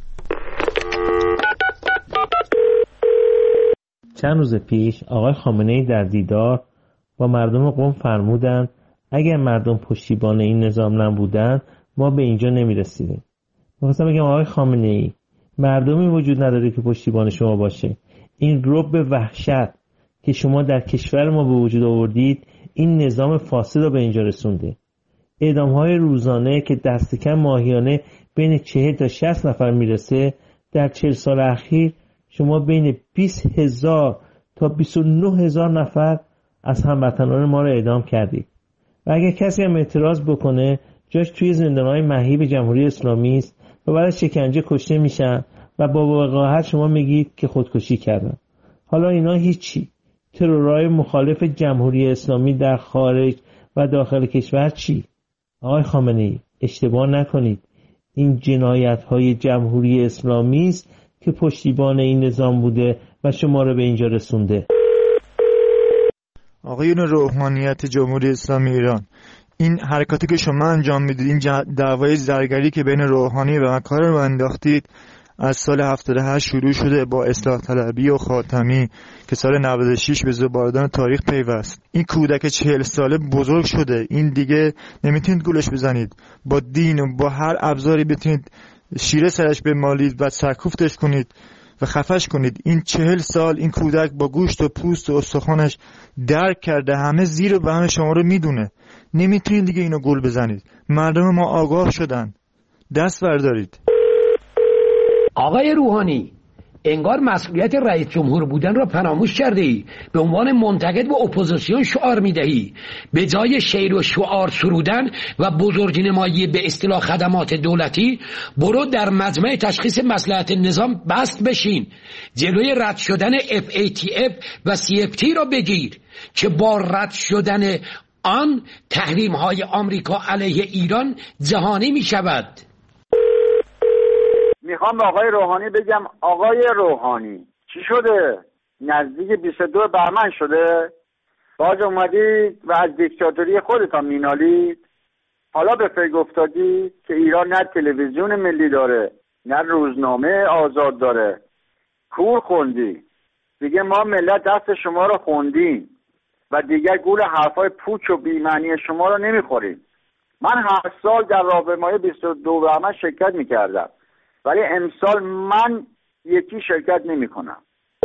چند روز پیش آقای خامنه‌ای در دیدار با مردم قم فرمودند اگر مردم پشتیبان این نظام نبودند ما به اینجا نمیرسیدیم. می‌خواستم بگم آقای خامنه‌ای، مردمی وجود نداره که پشتیبان شما باشه. این رعب وحشت که شما در کشور ما به وجود آوردید این نظام فاسد رو به اینجا رسونده. اعدام‌های روزانه که دست کم ماهیانه بین چهل تا شصت نفر میرسه، در چهل سال اخیر شما بین بیست هزار تا بیست و نه هزار نفر از هموطنان ما رو اعدام کردید. و اگر کسی هم اعتراض بکنه جاش توی زندان‌های مهیب جمهوری اسلامی است و بعد از شکنجه کشته میشن و با وقاحت شما میگید که خودکشی کردن. حالا اینا هیچی. ترورهای مخالف جمهوری اسلامی در خارج و داخل کشور چی؟ آقای خامنه‌ای اشتباه نکنید، این جنایت‌های جمهوری اسلامی است که پشتیبان این نظام بوده و شما رو به اینجا رسونده. آقایون روحانیت جمهوری اسلامی ایران، این حرکاتی که شما انجام میدید، این دعوای زرگری که بین روحانی و مکار رو انداختید از سال هفتاد و هشت شروع شده با اصلاح طلبی و خاتمی که سال نود و شش به زباردان تاریخ پیوست. این کودک چهل ساله بزرگ شده، این دیگه نمیتونید گولش بزنید. با دین و با هر ابزاری بتونید شیره سرش بمالید و سرکوفتش کنید و خفش کنید. این چهل سال این کودک با گوشت و پوست و استخوانش درک کرده، همه زیر و بم شما رو میدونه. نمیتونید دیگه اینو گول بزنید. مردم ما آگاه شدن، دست بردارید. آقای روحانی، انگار مسئولیت رئیس جمهور بودن را فراموش کرده ای. به عنوان منتقد و اپوزیسیون شعار میدهی. به جای شعر و شعار سرودن و بزرگنمایی به اصطلاح خدمات دولتی، برو در مجمع تشخیص مصلحت نظام بست بشین. جلوی رد شدن اف ای تی اف و سی اف تی را بگیر که با رد شدن آن تحریم های آمریکا علیه ایران جهانی می شود. میخوام به آقای روحانی بگم آقای روحانی چی شده؟ نزدیک بیست و دو بهمن شده؟ باز اومدید و از دیکتاتوری خودتان مینالید؟ حالا به فکر افتادید که ایران نه تلویزیون ملی داره نه روزنامه آزاد داره. کور خوندی دیگه، ما ملت دست شما رو خوندیم و دیگر گول حرفای پوچ و بی‌معنی شما رو نمیخوریم. من هر سال در راهپیمایی بیست و دو بهمن شرکت میکردم، ولی امسال من یکی شرکت نمی کنم.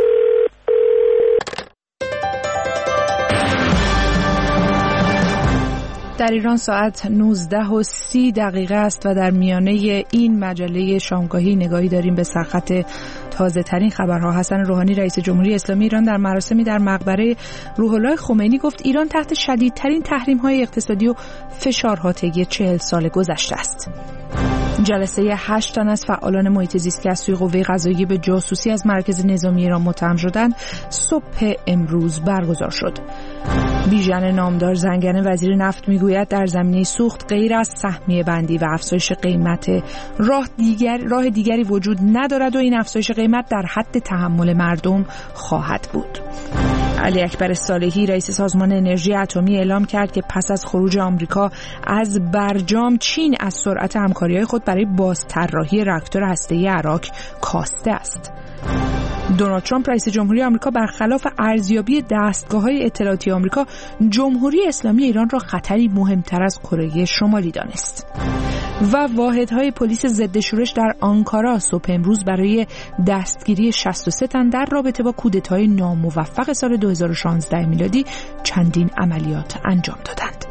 در ایران ساعت نوزده و سی دقیقه است و در میانه این مجله شامگاهی نگاهی داریم به سرخط تازه ترین خبرها. حسن روحانی رئیس جمهوری اسلامی ایران در مراسمی در مقبره روح الله خمینی گفت ایران تحت شدیدترین تحریم‌های اقتصادی و فشارها طی چهل سال گذشته است. جلسه هشت تن از فعالان محیط زیست که از سوی قوه قضاییه به جاسوسی از مرکز نظامی ایران متهم شدند صبح امروز برگزار شد. بیژن نامدار زنگنه وزیر نفت میگوید در زمینه سوخت غیر از سهمیه بندی و افزایش قیمت راه دیگر راه دیگری وجود ندارد و این افزایش قیمت در حد تحمل مردم خواهد بود. علی اکبر صالحی رئیس سازمان انرژی اتمی اعلام کرد که پس از خروج آمریکا از برجام، چین از سرعت همکاری‌های خود برای بازطراحی راکتور هسته‌ای عراق کاسته است. دونالد ترامپ رئیس جمهوری آمریکا برخلاف ارزیابی دستگاه‌های اطلاعاتی آمریکا، جمهوری اسلامی ایران را خطری مهمتر از کره شمالی دانست. و واحدهای پلیس ضد شورش در آنکارا صبح امروز برای دستگیری شصت و سه تن در رابطه با کودتای ناموفق سال دو هزار و شانزده میلادی چندین عملیات انجام دادند.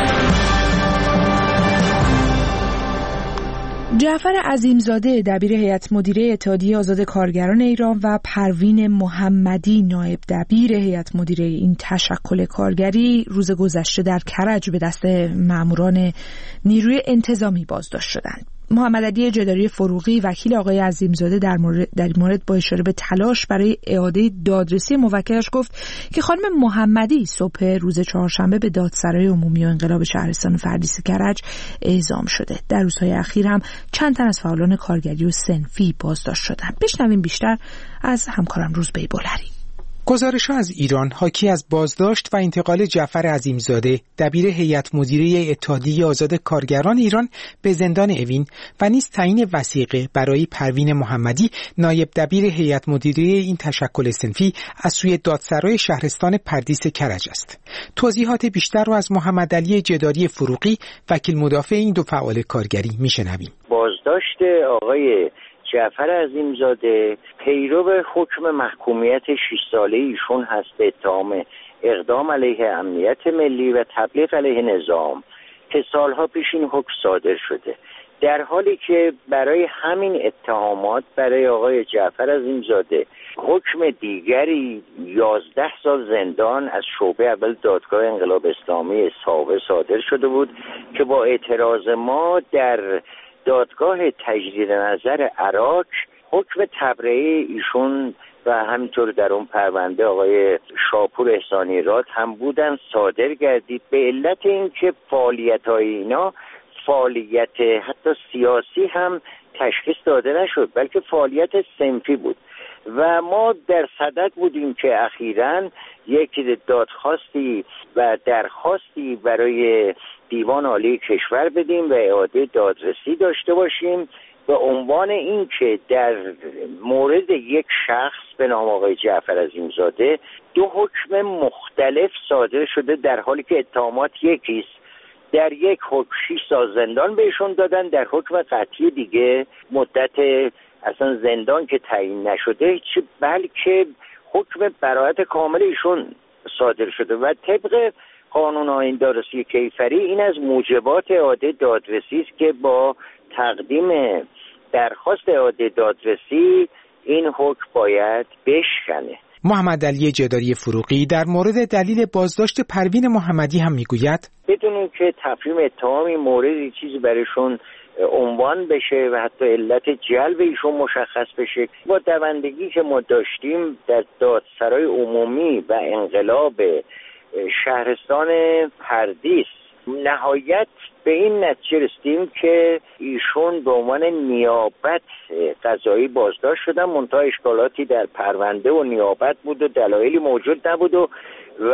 جعفر عظیمزاده دبیر هیئت مدیره اتحادیه آزاد کارگران ایران و پروین محمدی نایب دبیر هیئت مدیره این تشکل کارگری روز گذشته در کرج به دست ماموران نیروی انتظامی بازداشت شدند. محمد علی جداری فروغی وکیل آقای عظیمزاده در مورد در این مورد با اشاره به تلاش برای اعاده دادرسی موکلش گفت که خانم محمدی صبح روز چهارشنبه به دادسرای عمومی و انقلاب شهرستان فردیس کرج اعزام شده. در روزهای اخیر هم چند تن از فعالان کارگری و صنفی بازداشت شدند. بشنویم بیشتر از همکارم روزبه بولری. گزارش‌ها از ایران حاکی از بازداشت و انتقال جعفر عظیمزاده دبیر هیئت مدیره اتحادیه آزاد کارگران ایران به زندان اوین و نیز تعیین وثیقه برای پروین محمدی نایب دبیر هیئت مدیره این تشکل صنفی از سوی دادسرای شهرستان پردیس کرج است. توضیحات بیشتر را از محمد علی جداری فروغی وکیل مدافع این دو فعال کارگری میشنویم. بازداشت آقای جعفر عظیمزاده پیرو حکم محکومیت شش ساله ایشون هست به اتهام اقدام علیه امنیت ملی و تبلیغ علیه نظام که سالها پیش این حکم صادر شده، در حالی که برای همین اتهامات برای آقای جعفر عظیمزاده حکم دیگری یازده سال زندان از شعبه اول دادگاه انقلاب اسلامی سابق صادر شده بود که با اعتراض ما در دادگاه تجدید نظر عراق حکم تبرئه ایشون و همینطور در اون پرونده آقای شاپور احسانی راد هم بودن صادر گردید به علت اینکه فعالیت‌های اینا فعالیت حتی سیاسی هم تشخیص داده نشد، بلکه فعالیت صنفی بود و ما در صدد بودیم که اخیراً یک دادخواستی و درخواستی برای دیوان عالی کشور بدیم و اعاده دادرسی داشته باشیم به عنوان این که در مورد یک شخص به نام آقای جعفر عظیمزاده دو حکم مختلف صادر شده در حالی که اتهامات یکیست. در یک حکم شش سال زندان بهشون دادن، در حکم قطعی دیگه مدت اصلا زندان که تعیین نشده چه بلکه حکم براءت کامل ایشون صادر شده و طبق قانون آیین دادرسی کیفری این از موجبات اعاده دادرسی است که با تقدیم درخواست اعاده دادرسی این حکم باید بشکنه. محمد علی جداری فروغی در مورد دلیل بازداشت پروین محمدی هم میگوید بدون که تفهیم اتهامی موردی چیزی برایشون عنوان بشه و حتی علت جلب ایشون مشخص بشه، با دوندگی که ما داشتیم در دادسرای عمومی و انقلاب شهرستان پردیس نهایت به این نتیجه رسیدیم که ایشون به عنوان نیابت قضایی بازداشت شدن، منتها اشکالاتی در پرونده و نیابت بود و دلایلی موجود نبود و و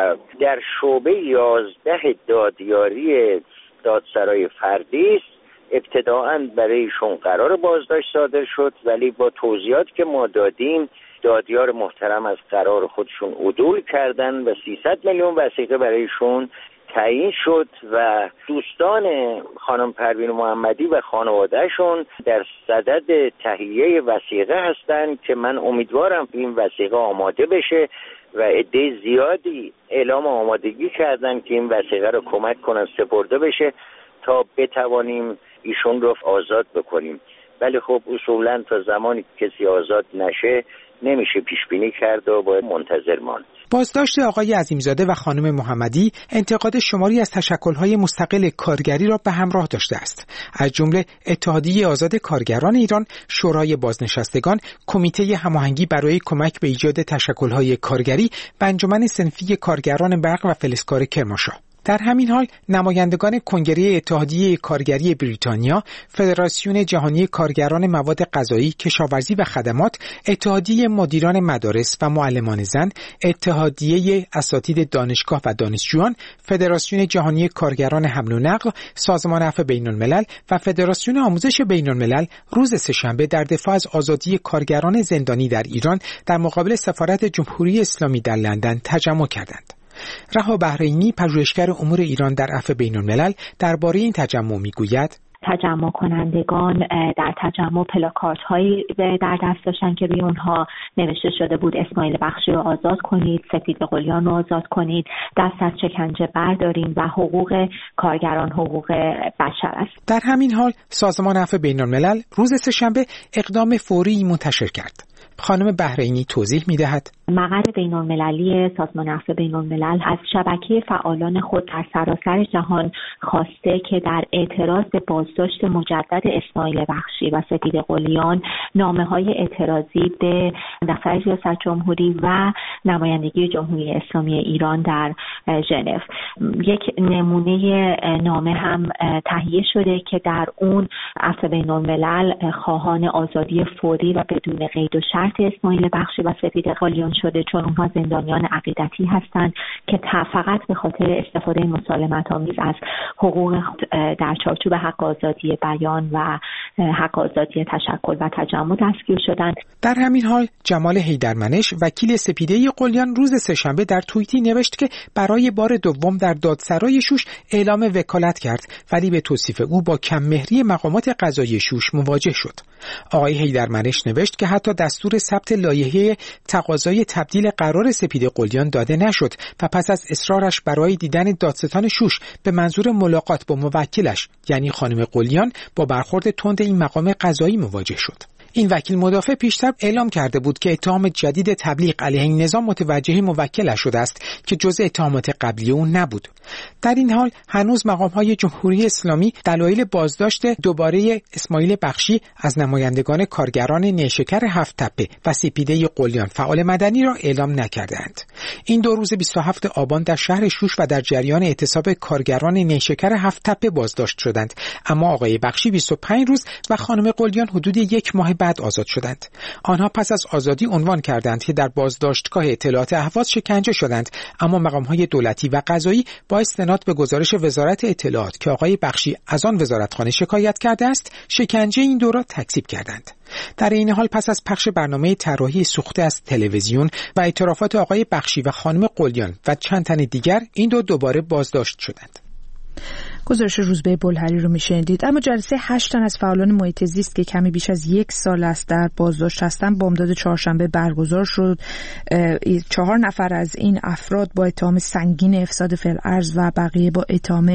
در شعبه یازده دادیاری دادسرای پردیس ابتداعاً برای ایشون قرار بازداشت صادر شد، ولی با توضیحات که ما دادیم دادیار محترم از قرار خودشون عدول کردن و سیصد میلیون وثیقه برایشون تعیین شد و دوستان خانم پروین محمدی و خانوادهشون در صدد تهیه وثیقه هستند که من امیدوارم این وثیقه آماده بشه و عده زیادی اعلام آمادگی کردن که این وثیقه رو کمک کنن سپرده بشه تا بتوانیم ایشون رو آزاد بکنیم. ولی خب اصولا تا زمانی کسی آزاد نشه نمیشه پیش بینی کرد و باید منتظر ماند. بازداشت آقای عظیمزاده و خانم محمدی انتقاد شماری از تشکل‌های مستقل کارگری را به همراه داشته است، از جمله اتحادیه آزاد کارگران ایران، شورای بازنشستگان، کمیته هماهنگی برای کمک به ایجاد تشکل‌های کارگری و انجمن صنفی کارگران برق و فلزکار کرمانشاه. در همین حال نمایندگان کنگره اتحادیه کارگری بریتانیا، فدراسیون جهانی کارگران مواد غذایی، کشاورزی و خدمات، اتحادیه مدیران مدارس و معلمان زن، اتحادیه اساتید دانشگاه و دانشجویان، فدراسیون جهانی کارگران حمل و نقل، سازمان عفو بین‌الملل و فدراسیون آموزش بین‌الملل روز سه‌شنبه در دفاع از آزادی کارگران زندانی در ایران در مقابل سفارت جمهوری اسلامی در لندن تجمع کردند. رها بحرینی، پژوهشگر امور ایران در عفو بین‌الملل، درباره این تجمع میگوید تجمع کنندگان در تجمع پلاکارد هایی در دست داشتن که روی اونها نوشته شده بود اسماعیل بخشی رو آزاد کنید، سپید قلیان رو آزاد کنید، دست از شکنجه برداریم و حقوق کارگران حقوق بشر است. در همین حال سازمان عفو بین‌الملل روز سه‌شنبه اقدام فوری منتشر کرد. خانم بحرینی توضیح می‌دهد مقر بین‌المللی سازمان عفو بین‌الملل از شبکه فعالان خود در سراسر جهان خواسته که در اعتراض به بازداشت مجدد اسماعیل بخشی و سپید قلیان نامه‌های اعتراضی به دفتر ریاست جمهوری و نمایندگی جمهوری اسلامی ایران در ژنو. یک نمونه نامه هم تهیه شده که در اون عفو بین‌الملل خواهان آزادی فوری و بدون قید و شرط اسماعیل بخشی و سپید قلیان شده، چون اونها زندانیان عقیدتی هستند که فقط به خاطر استفاده مسالمت آمیز از حقوق در چارچوب حق آزادی بیان و حق آزادی تشکل و تجمع دستگیر شدند. در همین حال جمال حیدرمنش، وکیل سپیده قلیان، روز سه‌شنبه در توییتی نوشت که برای بار دوم در دادسرای شوش اعلام وکالت کرد، ولی به توصیف او با کم مهری مقامات قضایی شوش مواجه شد. آقای حیدرمنش نوشت که حتی دستور ثبت لایحه تقاضای تبدیل قرار سپید قلیان داده نشد و پس از اصرارش برای دیدن دادستان شوش به منظور ملاقات با موکلش یعنی خانم قلیان با برخورد تند این مقام قضایی مواجه شد. این وکیل مدافع پیشتر اعلام کرده بود که اتهام جدید تبلیغ علیه این نظام متوجه موکلش شده است که جزء اتهامات قبلی اون نبود. در این حال هنوز مقام‌های جمهوری اسلامی دلایل بازداشت دوباره اسماعیل بخشی از نمایندگان کارگران نیشکر هفت تپه و سپیده قلیان فعال مدنی را اعلام نکردند. این دو روز بیست و هفتم آبان در شهر شوش و در جریان اعتصاب کارگران نیشکر هفت تپه بازداشت شدند، اما آقای بخشی بیست و پنج روز و خانم قلیان حدود یک ماه بعد آزاد شدند. آنها پس از آزادی عنوان کردند که در بازداشتگاه اطلاعات اهواز شکنجه شدند، اما مقام‌های دولتی و قضایی با استناد به گزارش وزارت اطلاعات که آقای بخشی از آن وزارتخانه شکایت کرده است، شکنجه این دو را تکذیب کردند. در این حال پس از پخش برنامه طراحی سوخته از تلویزیون و اعترافات آقای بخشی و خانم قلیان و چند تن دیگر، این دو دوباره بازداشت شدند. گزارش روزبه بلهری رو میشنیدید. اما جلسه هشت تن از فعالان محیط زیست که کمی بیش از یک سال است در بازداشت هستند بامداد چهارشنبه برگزار شد. چهار نفر از این افراد با اتهام سنگین افساد فی‌الارض و بقیه با اتهام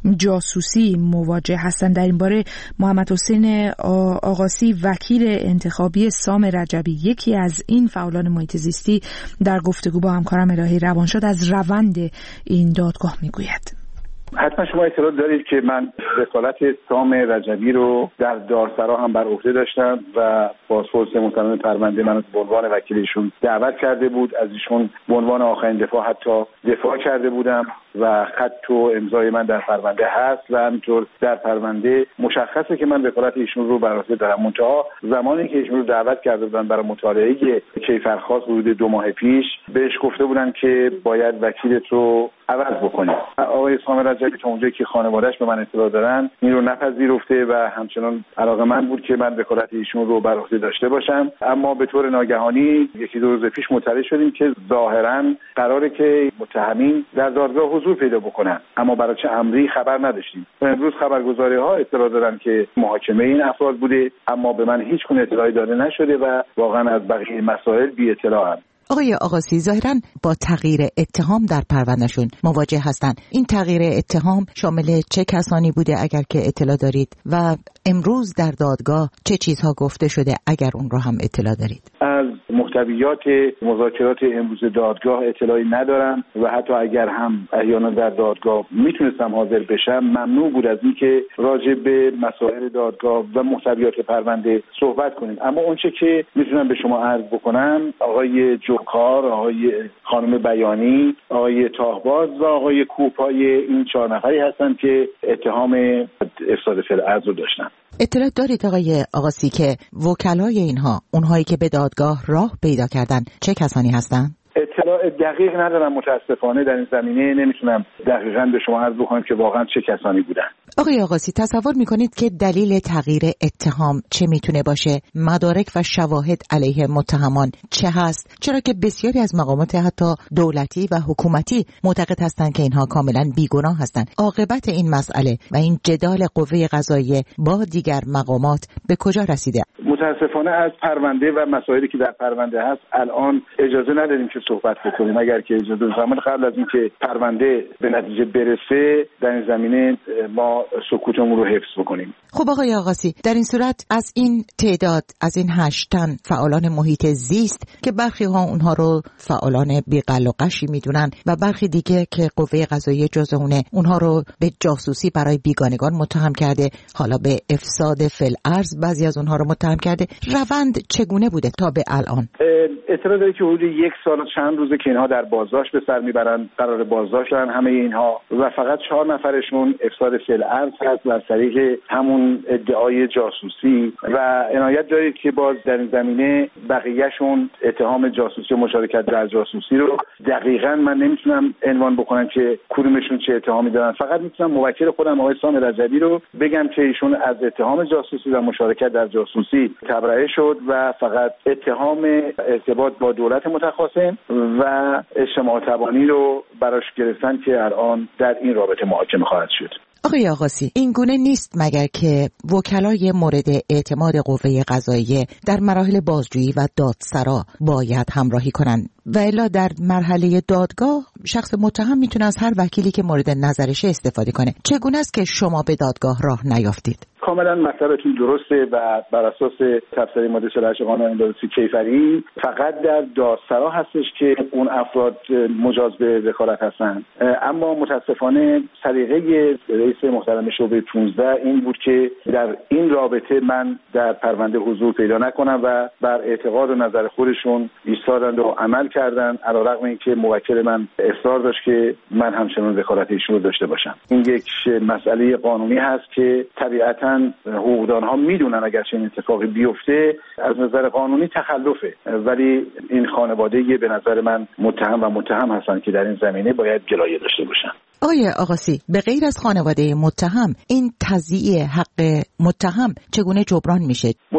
جاسوسی مواجه هستند. در این باره محمد حسین آقاسی وکیل انتخابی سام رجبی، یکی از این فعالان محیط زیستی، در گفتگو با همکارم الهی روانشاد از روند این دادگاه میگوید. حتما شما اطلاع دارید که من وکالت سام رجبی رو در دارسرا هم بر عهده داشتم و بازپرس محترم پرونده منو به عنوان وکیل ایشون دعوت کرده بود. از ایشون به عنوان آخرین دفاع حتی دفاع کرده بودم و خط و امضای من در پرونده هست و همینطور در پرونده مشخصه که من وکالت ایشون رو بر عهده دارم. منتها زمانی که ایشون رو دعوت کرده بودن برای مطالعه کیفرخواست حدود دو ماه پیش، بهش گفته بودن که باید وکیلت رو عوض بکنید. آقای سام رجبی تا اونجایی که خانواده‌اش به من اطلاع دارن این رو نپذیرفته و همچنان علاقه‌مند بود که من وکالت ایشون رو بر عهده داشته باشم. اما به طور ناگهانی یکی دو روز پیش مطلع شدیم که ظاهراً قراره که متهمین در دادگاه حضور پیدا بکنن، اما برای چه امری خبر نداشتیم. امروز خبرگزاری‌ها اطلاع دادن که محاکمه این افراد بوده، اما به من هیچ گونه اطلاعی داده نشده و واقعاً از بقیه مسائل بی اطلاعم. آقای آقاسی، ظاهراً با تغییر اتهام در پروندهشون مواجه هستند. این تغییر اتهام شامل چه کسانی بوده اگر که اطلاع دارید و امروز در دادگاه چه چیزها گفته شده اگر اون رو هم اطلاع دارید؟ از محتویات مذاکرات امروز دادگاه اطلاعی ندارم و حتی اگر هم احیانا در دادگاه میتونستم حاضر بشم، ممنوع بود از اینکه راجع به مسائل دادگاه و محتویات پرونده صحبت کنیم. اما اونچه که میتونم به شما عرض بکنم، آقای جوکار، آقای خانم بیانی، آقای تاهباز و آقای کوپای این چهار نفری هستند که اتهام افساد فی‌الارض رو داشتن. اطلاع دارید آقای آقاسی که وکلای اینها، اونهایی که به دادگاه راه پیدا کردن، چه کسانی هستند؟ اطلاع دقیق ندارم متاسفانه، در این زمینه نمیتونم دقیقاً به شما عرض بکنم که واقعا چه کسانی بودن. آقای آقاسی، تصور میکنید که دلیل تغییر اتهام چه میتونه باشه؟ مدارک و شواهد علیه متهمان چه هست؟ چرا که بسیاری از مقامات حتی دولتی و حکومتی معتقد هستند که اینها کاملا بیگناه هستند. عاقبت این مسئله و این جدال قوه قضاییه با دیگر مقامات به کجا رسیده؟ متاسفانه از پرونده و مسائلی که در پرونده هست الان اجازه نداریم که صحبت بکنیم. اگر که اجازه زمان قبل از اینکه پرونده به نتیجه برسه، در این زمینه ما سکوتمون رو حفظ بکنیم. خب آقای آقاسی، در این صورت از این تعداد، از این هشت تن فعالان محیط زیست که برخی ها اونها رو فعالان بی‌قل و قشی میدونن و برخی دیگه که قوه قضاییه جز اونه اونها رو به جاسوسی برای بیگانگان متهم کرده، حالا به افساد فی‌الارض بعضی از اونها رو متهم کرده، روند چگونه بوده تا به الان؟ اطلاع داری که حدود یک سال و چند روزه که اینها در بازداشت به سر میبرن، قرار بازداشت دارن همه اینها و فقط چهار نفرشون افساد فی‌الارض هست و طریق همون ادعای جاسوسی و عنایت دارید که باز در این زمینه بقیهشون اتهام جاسوسی و مشارکت در جاسوسی رو دقیقاً من نمیتونم عنوان بکنم که کدومشون چه اتهامی دارن. فقط میتونم موکل خودم آقای سام رجبی رو بگم که ایشون از اتهام جاسوسی و مشارکت در جاسوسی تبرئه شد و فقط اتهام ارتباط با دولت متخاصم و اجتماع تبانی رو براش گرفتن که الان در این رابطه محاکمه خواهد شد. آقای آقاسی، این گونه نیست مگر که وکلای مورد اعتماد قوه قضاییه در مراحل بازجویی و دادسرا باید همراهی کنند و الا در مرحله دادگاه شخص متهم میتونه از هر وکیلی که مورد نظرشه استفاده کنه. چگونه است که شما به دادگاه راه نیافتید؟ کاملا مطلبتون درسته و بر اساس تفسیر ماده چهل و هشت قانون اندازه‌رسی کیفری فقط در دادسرا هستش که اون افراد مجاز به وکالت هستن. اما متاسفانه سلیقه رئیس محترم شعبه پانزده این بود که در این رابطه من در پرونده حضور پیدا نکنم و بر اعتقاد و نظر خودشون ایستادند و عمل کردن، علیرغم اینکه موکل من اصرار داشت که من همچنان وکالت ایشون رو داشته باشم. این یک مسئله قانونی هست که طبیعتاً حقوقدانها میدونن اگر چنین اتفاقی بیفته از نظر قانونی تخلفه، ولی این خانواده به نظر من متهم و متهم هستن که در این زمینه باید گلایه داشته باشن. آقای آقاسی، به غیر از خانواده متهم این تضییع حق متهم چگونه جبران میشه؟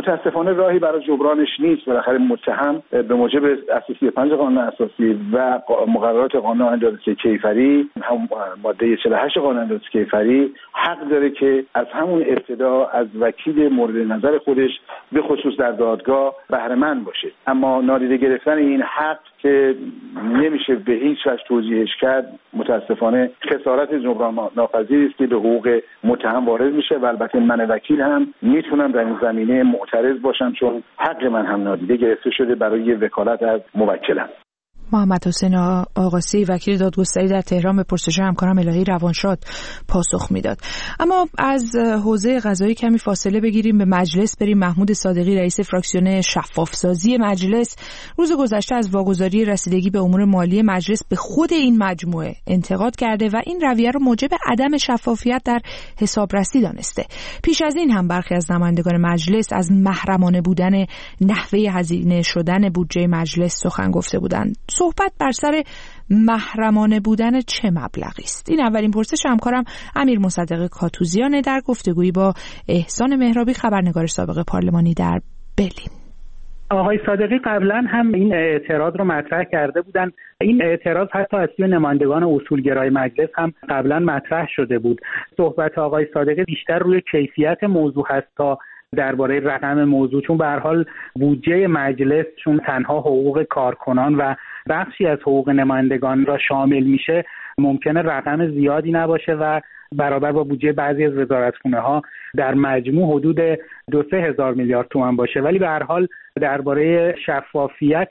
متاسفانه راهی برای جبرانش نیست. بالاخره متهم به موجب اصل سی و پنج قانون اساسی و مقررات قانون اندازه کیفری، هم ماده چهل و هشت قانون اندازه کیفری، حق داره که از همون ابتدا از وکیل مورد نظر خودش به خصوص در دادگاه بهره مند باشه. اما نادیده گرفتن این حق که نمیشه به هیچ وجه توجیهش کرد، متاسفانه خسارت جبران ناپذیری است که به حقوق متهم وارد میشه و البته من وکیل هم میتونم در این زمینه معترض باشم، چون حق من هم نادیده گرفته شده برای وکالت از موکلم. محمد حسین آقاسی، وکیل دادگستری در تهران، به پرسش همکارم الهی روانشاد پاسخ میداد. اما از حوزه قضایی کمی فاصله بگیریم، به مجلس بریم. محمود صادقی، رئیس فراکسیون شفافسازی مجلس، روز گذشته از واگذاری رسیدگی به امور مالی مجلس به خود این مجموعه انتقاد کرده و این رویه رو موجب عدم شفافیت در حسابرسی دانسته. پیش از این هم برخی از نمایندگان مجلس از محرمانه بودن نحوه هزینه شدن بودجه مجلس سخن گفته بودند. صحبت بر سر محرمانه بودن چه مبلغی است؟ این اولین پرسش همکارم امیر مصدق کاتوزیان در گفتگویی با احسان مهرابی، خبرنگار سابق پارلمانی در برلین. آقای صادقی قبلا هم این اعتراض رو مطرح کرده بودن. این اعتراض حتی از سوی نمایندگان اصولگرای مجلس هم قبلا مطرح شده بود. صحبت آقای صادقی بیشتر روی کیفیت موضوع هست تا درباره رقم موضوع، چون به هر حال بودجه مجلس چون تنها حقوق کارکنان و بخشی از حقوق نمایندگان را شامل میشه، ممکنه رقم زیادی نباشه و برابر با بودجه بعضی از وزارتخونه‌ها در مجموع حدود دو سه هزار میلیارد تومان باشه. ولی به هر حال درباره شفافیت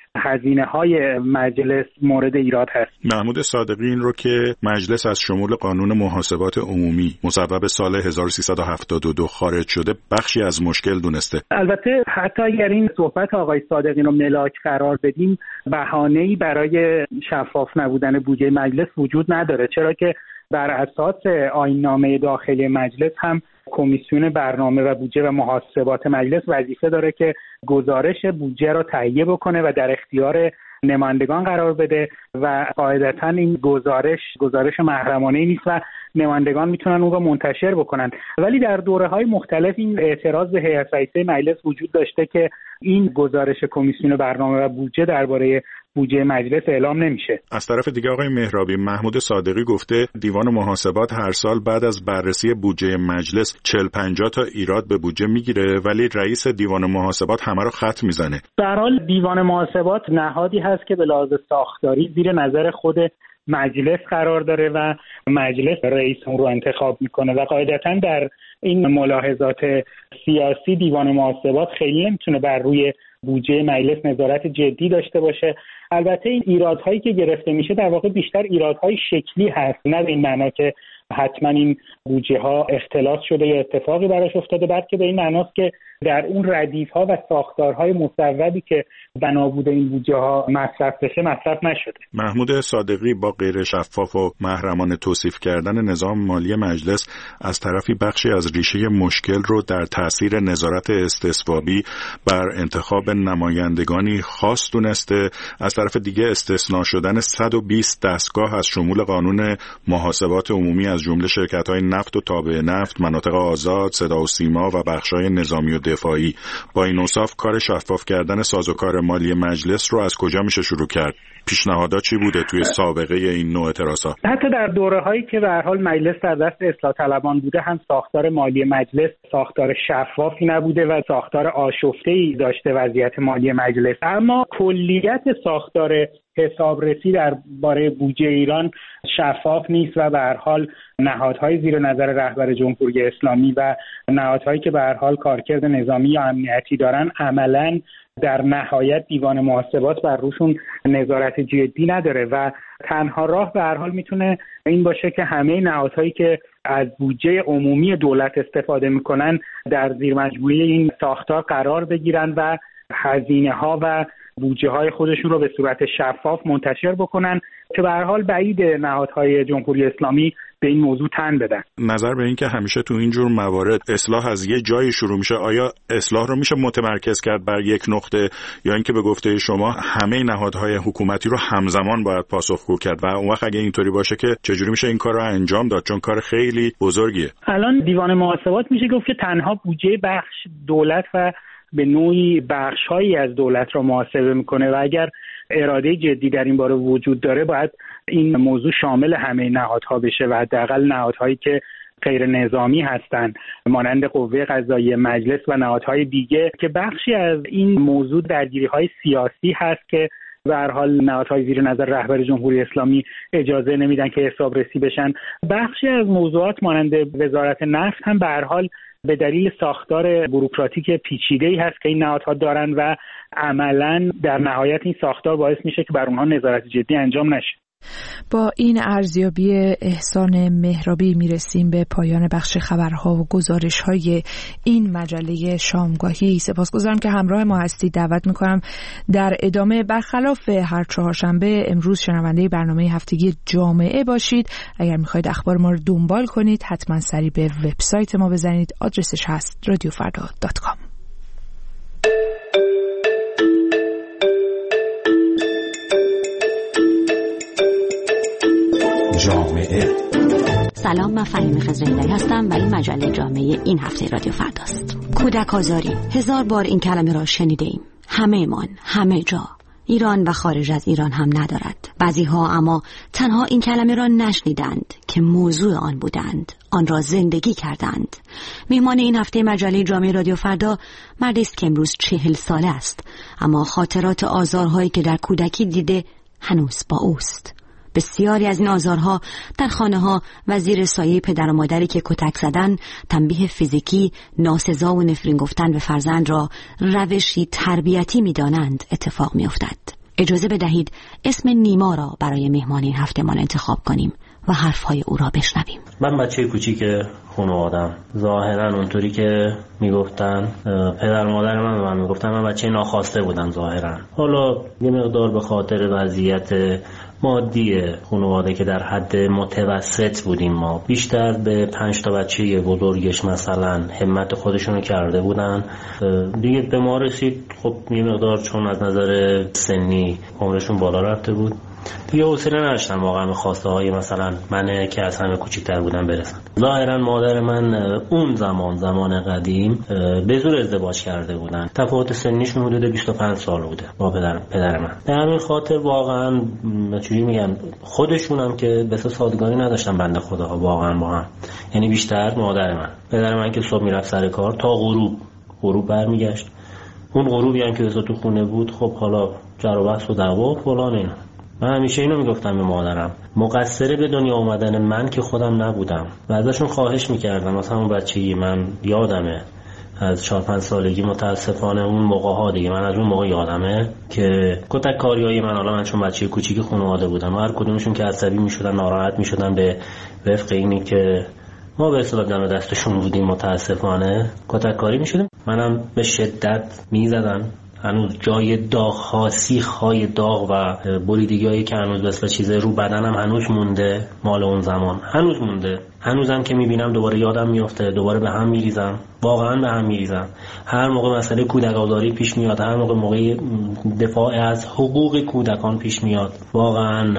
هزینه‌های مجلس مورد ایراد هست. محمود صادقی این رو که مجلس از شمول قانون محاسبات عمومی مصوب سال هزار و سیصد و هفتاد و دو خارج شده بخشی از مشکل دونسته. البته حتی اگر این صحبت آقای صادقی رو ملاک قرار بدیم، بهانه‌ای برای شفاف نبودن بودجه مجلس وجود نداره، چرا که بر اساس آیین‌نامه داخلی مجلس هم کمیسیون برنامه و بودجه و محاسبات مجلس وظیفه داره که گزارش بودجه را تهیه بکنه و در اختیار نمایندگان قرار بده و قاعدتاً این گزارش گزارش محرمانه‌ای نیست و نمایندگان میتونن اون رو منتشر بکنن. ولی در دوره‌های مختلف این اعتراض به هیئت رئیسه مجلس وجود داشته که این گزارش کمیسیون برنامه و بودجه درباره بودجه مجلس اعلام نمیشه. از طرف دیگه آقای مهرابی، محمود صادقی گفته دیوان محاسبات هر سال بعد از بررسی بودجه مجلس چهل پنجاه تا ایراد به بودجه میگیره، ولی رئیس دیوان محاسبات همه رو خط میزنه. به هر حال دیوان محاسبات نهادی هست که به لحاظ ساختاری زیر نظر خود مجلس قرار داره و مجلس رئیس اون رو انتخاب میکنه و قاعدتاً در این ملاحظات سیاسی دیوان محاسبات خیلی نمیتونه بر روی بودجه مجلس نظارت جدی داشته باشه. البته این ایرادهایی که گرفته میشه در واقع بیشتر ایرادهای شکلی هست، نه به این معنا که حتما این بودجه ها اختلاس شده یا اتفاقی براش افتاده، بلکه به این معناست که در اون ردیف ها و ساختارهای مصوبی که بنا بوده این بودجه ها مصرف بشه مصرف نشده. محمود صادقی با غیر شفاف و محرمانه توصیف کردن نظام مالی مجلس از طرفی بخشی از ریشه مشکل رو در تاثیر نظارت استصوابی بر انتخاب نمایندگانی خاص دونسته، از طرف دیگه استثناء شدن صد و بیست دستگاه از شمول قانون محاسبات عمومی از جمله شرکت‌های نفت و تابع نفت، مناطق آزاد، صدا و سیما و بخش‌های نظامی و دفاعی. با این اوصاف کار شفاف کردن سازوکار مالی مجلس رو از کجا میشه شروع کرد؟ پیشنهادات چی بوده توی سابقه این نوع اعتراضات؟ حتی در دوره‌هایی که به هر حال مجلس در دست اصلاح طلبان بوده هم ساختار مالی مجلس ساختار شفافی نبوده و ساختار آشفته‌ای داشته وضعیت مالی مجلس. اما کلیت ساختار حسابرسی درباره بودجه ایران شفاف نیست و به هر حال نهادهای زیر نظر رهبر جمهوری اسلامی و نهادهایی که به هر حال کارکرد نظامی یا امنیتی دارن عملاً در نهایت دیوان محاسبات بر روشون نظارت جدی نداره و تنها راه به هر حال میتونه این باشه که همه نهادهایی که از بودجه عمومی دولت استفاده میکنن در زیر مجموعه این ساختار قرار بگیرن و هزینه ها و بودجه های خودشون رو به صورت شفاف منتشر بکنن که به هر حال بعید نهادهای جمهوری اسلامی به این موضوع تن بدن. نظر به این که همیشه تو این جور موارد اصلاح از یه جایی شروع میشه، آیا اصلاح رو میشه متمرکز کرد بر یک نقطه، یا اینکه به گفته شما همه نهادهای حکومتی رو همزمان باید پاسخگو کرد؟ و اون وقت اگه اینطوری باشه که چجوری میشه این کار رو انجام داد؟ چون کار خیلی بزرگیه. الان دیوان محاسبات میشه گفت که تنها بودجه بخش دولت و به نوعی بخش‌هایی از دولت را محاسبه میکنه و اگر اراده جدی در این باره وجود داره باید این موضوع شامل همه نهادها بشه و حداقل نهادهایی که غیر نظامی هستند مانند قوه قضاییه، مجلس و نهادهای دیگه که بخشی از این موضوع درگیری‌های سیاسی هست که به هر حال نهادهای زیر نظر رهبر جمهوری اسلامی اجازه نمیدن که حسابرسی بشن. بخشی از موضوعات مانند وزارت نفت هم به هر حال به دلیل ساختار بوروکراتیک پیچیده‌ای هست که این نهادها دارن و عملاً در نهایت این ساختار باعث میشه که بر اونها نظارت جدی انجام نشه. با این ارزیابی احسان مهرابی میرسیم به پایان بخش خبرها و گزارش‌های این مجله شامگاهی. سپاسگزارم که همراه ما هستید. دعوت میکنم در ادامه برخلاف هر چهارشنبه امروز شنونده برنامه هفتگی جامعه باشید. اگر میخواید اخبار ما رو دنبال کنید حتما سری به وبسایت ما بزنید. آدرسش هست رادیو فردا دات کام. جامعه. سلام، من فهیمه خضره‌ای هستم و این مجله جامعه این هفته رادیو فرداست. کودک آزاری، هزار بار این کلمه را شنیده ایم. همه من، همه جا. ایران و خارج از ایران هم ندارد. بعضی ها اما تنها این کلمه را نشنیدند که موضوع آن بودند، آن را زندگی کردند. میهمان این هفته مجله جامعه رادیو فردا مردی است که امروز چهل ساله است، اما خاطرات آزارهایی که در کودکی دیده هنوز با اوست. بسیاری از این آزارها در خانه‌ها و زیر سایه پدر و مادری که کتک زدن، تنبیه فیزیکی، ناسزا و نفرین گفتن به فرزند را روشی تربیتی می‌دانند اتفاق می‌افتد. اجازه بدهید اسم نیما را برای مهمان این هفته‌مان انتخاب کنیم و حرف‌های او را بشنویم. من بچه کوچیک خانواده‌ام، ظاهراً اونطوری که میگفتن پدر و مادر من به من میگفتن من بچه ناخواسته بودم ظاهراً. حالا یه مقدار به خاطر وضعیت مادی خانواده که در حد متوسط بودیم، ما بیشتر به پنج تا بچه بزرگش مثلا همت خودشونو کرده بودن دیگه. به ما رسید خب یه مقدار چون از نظر سنی عمرشون بالا رفته بود دیگه حوصله نداشتم واقعا به خواسته های مثلا من که از همه کوچیک‌تر بودم برسن. ظاهرا مادر من اون زمان زمان قدیم به زور ازدواج کرده بودن، تفاوت سنیشون حدود بیست و پنج سال بوده با پدر پدر من. به همین خاطر واقعا چجوری میگم خودشونم که به سادگانی نداشتن بنده خداها واقعا با هم، یعنی بیشتر مادر من. پدر من که صبح میرفت سر کار تا غروب غروب برمیگشت، اون غروبی هم که بسا تو خونه بود خب حالا جر و بحث و دعوا و فلان اینا. من همیشه اینو میگفتم به مادرم، مقصر به دنیا اومدن من که خودم نبودم و ازشون خواهش میکردم. مثلا اون بچگی من یادمه از چهار پنج سالگی متاسفانه اون موقع ها دیگه من از اون موقع یادمه که کتک کاریای من، حالا من چون بچه کوچیک خانواده بودم هر کدومشون که عصبی میشدن ناراحت میشدن به وفق اینی که ما به اصطلاح دم دستشون بودیم متاسفانه کتک کاری میشدیم. منم به شدت میزدن. هنوز جای داغ ها، سیخ های داغ و بریدگی هایی که هنوز مثل چیز رو بدنم هنوز مونده مال اون زمان، هنوز مونده. هنوزم که میبینم دوباره یادم میفته، دوباره به هم میریزم، واقعا به هم میریزم. هر موقع مسئله کودک آزاری پیش میاد، هر موقع موقع دفاع از حقوق کودکان پیش میاد، واقعا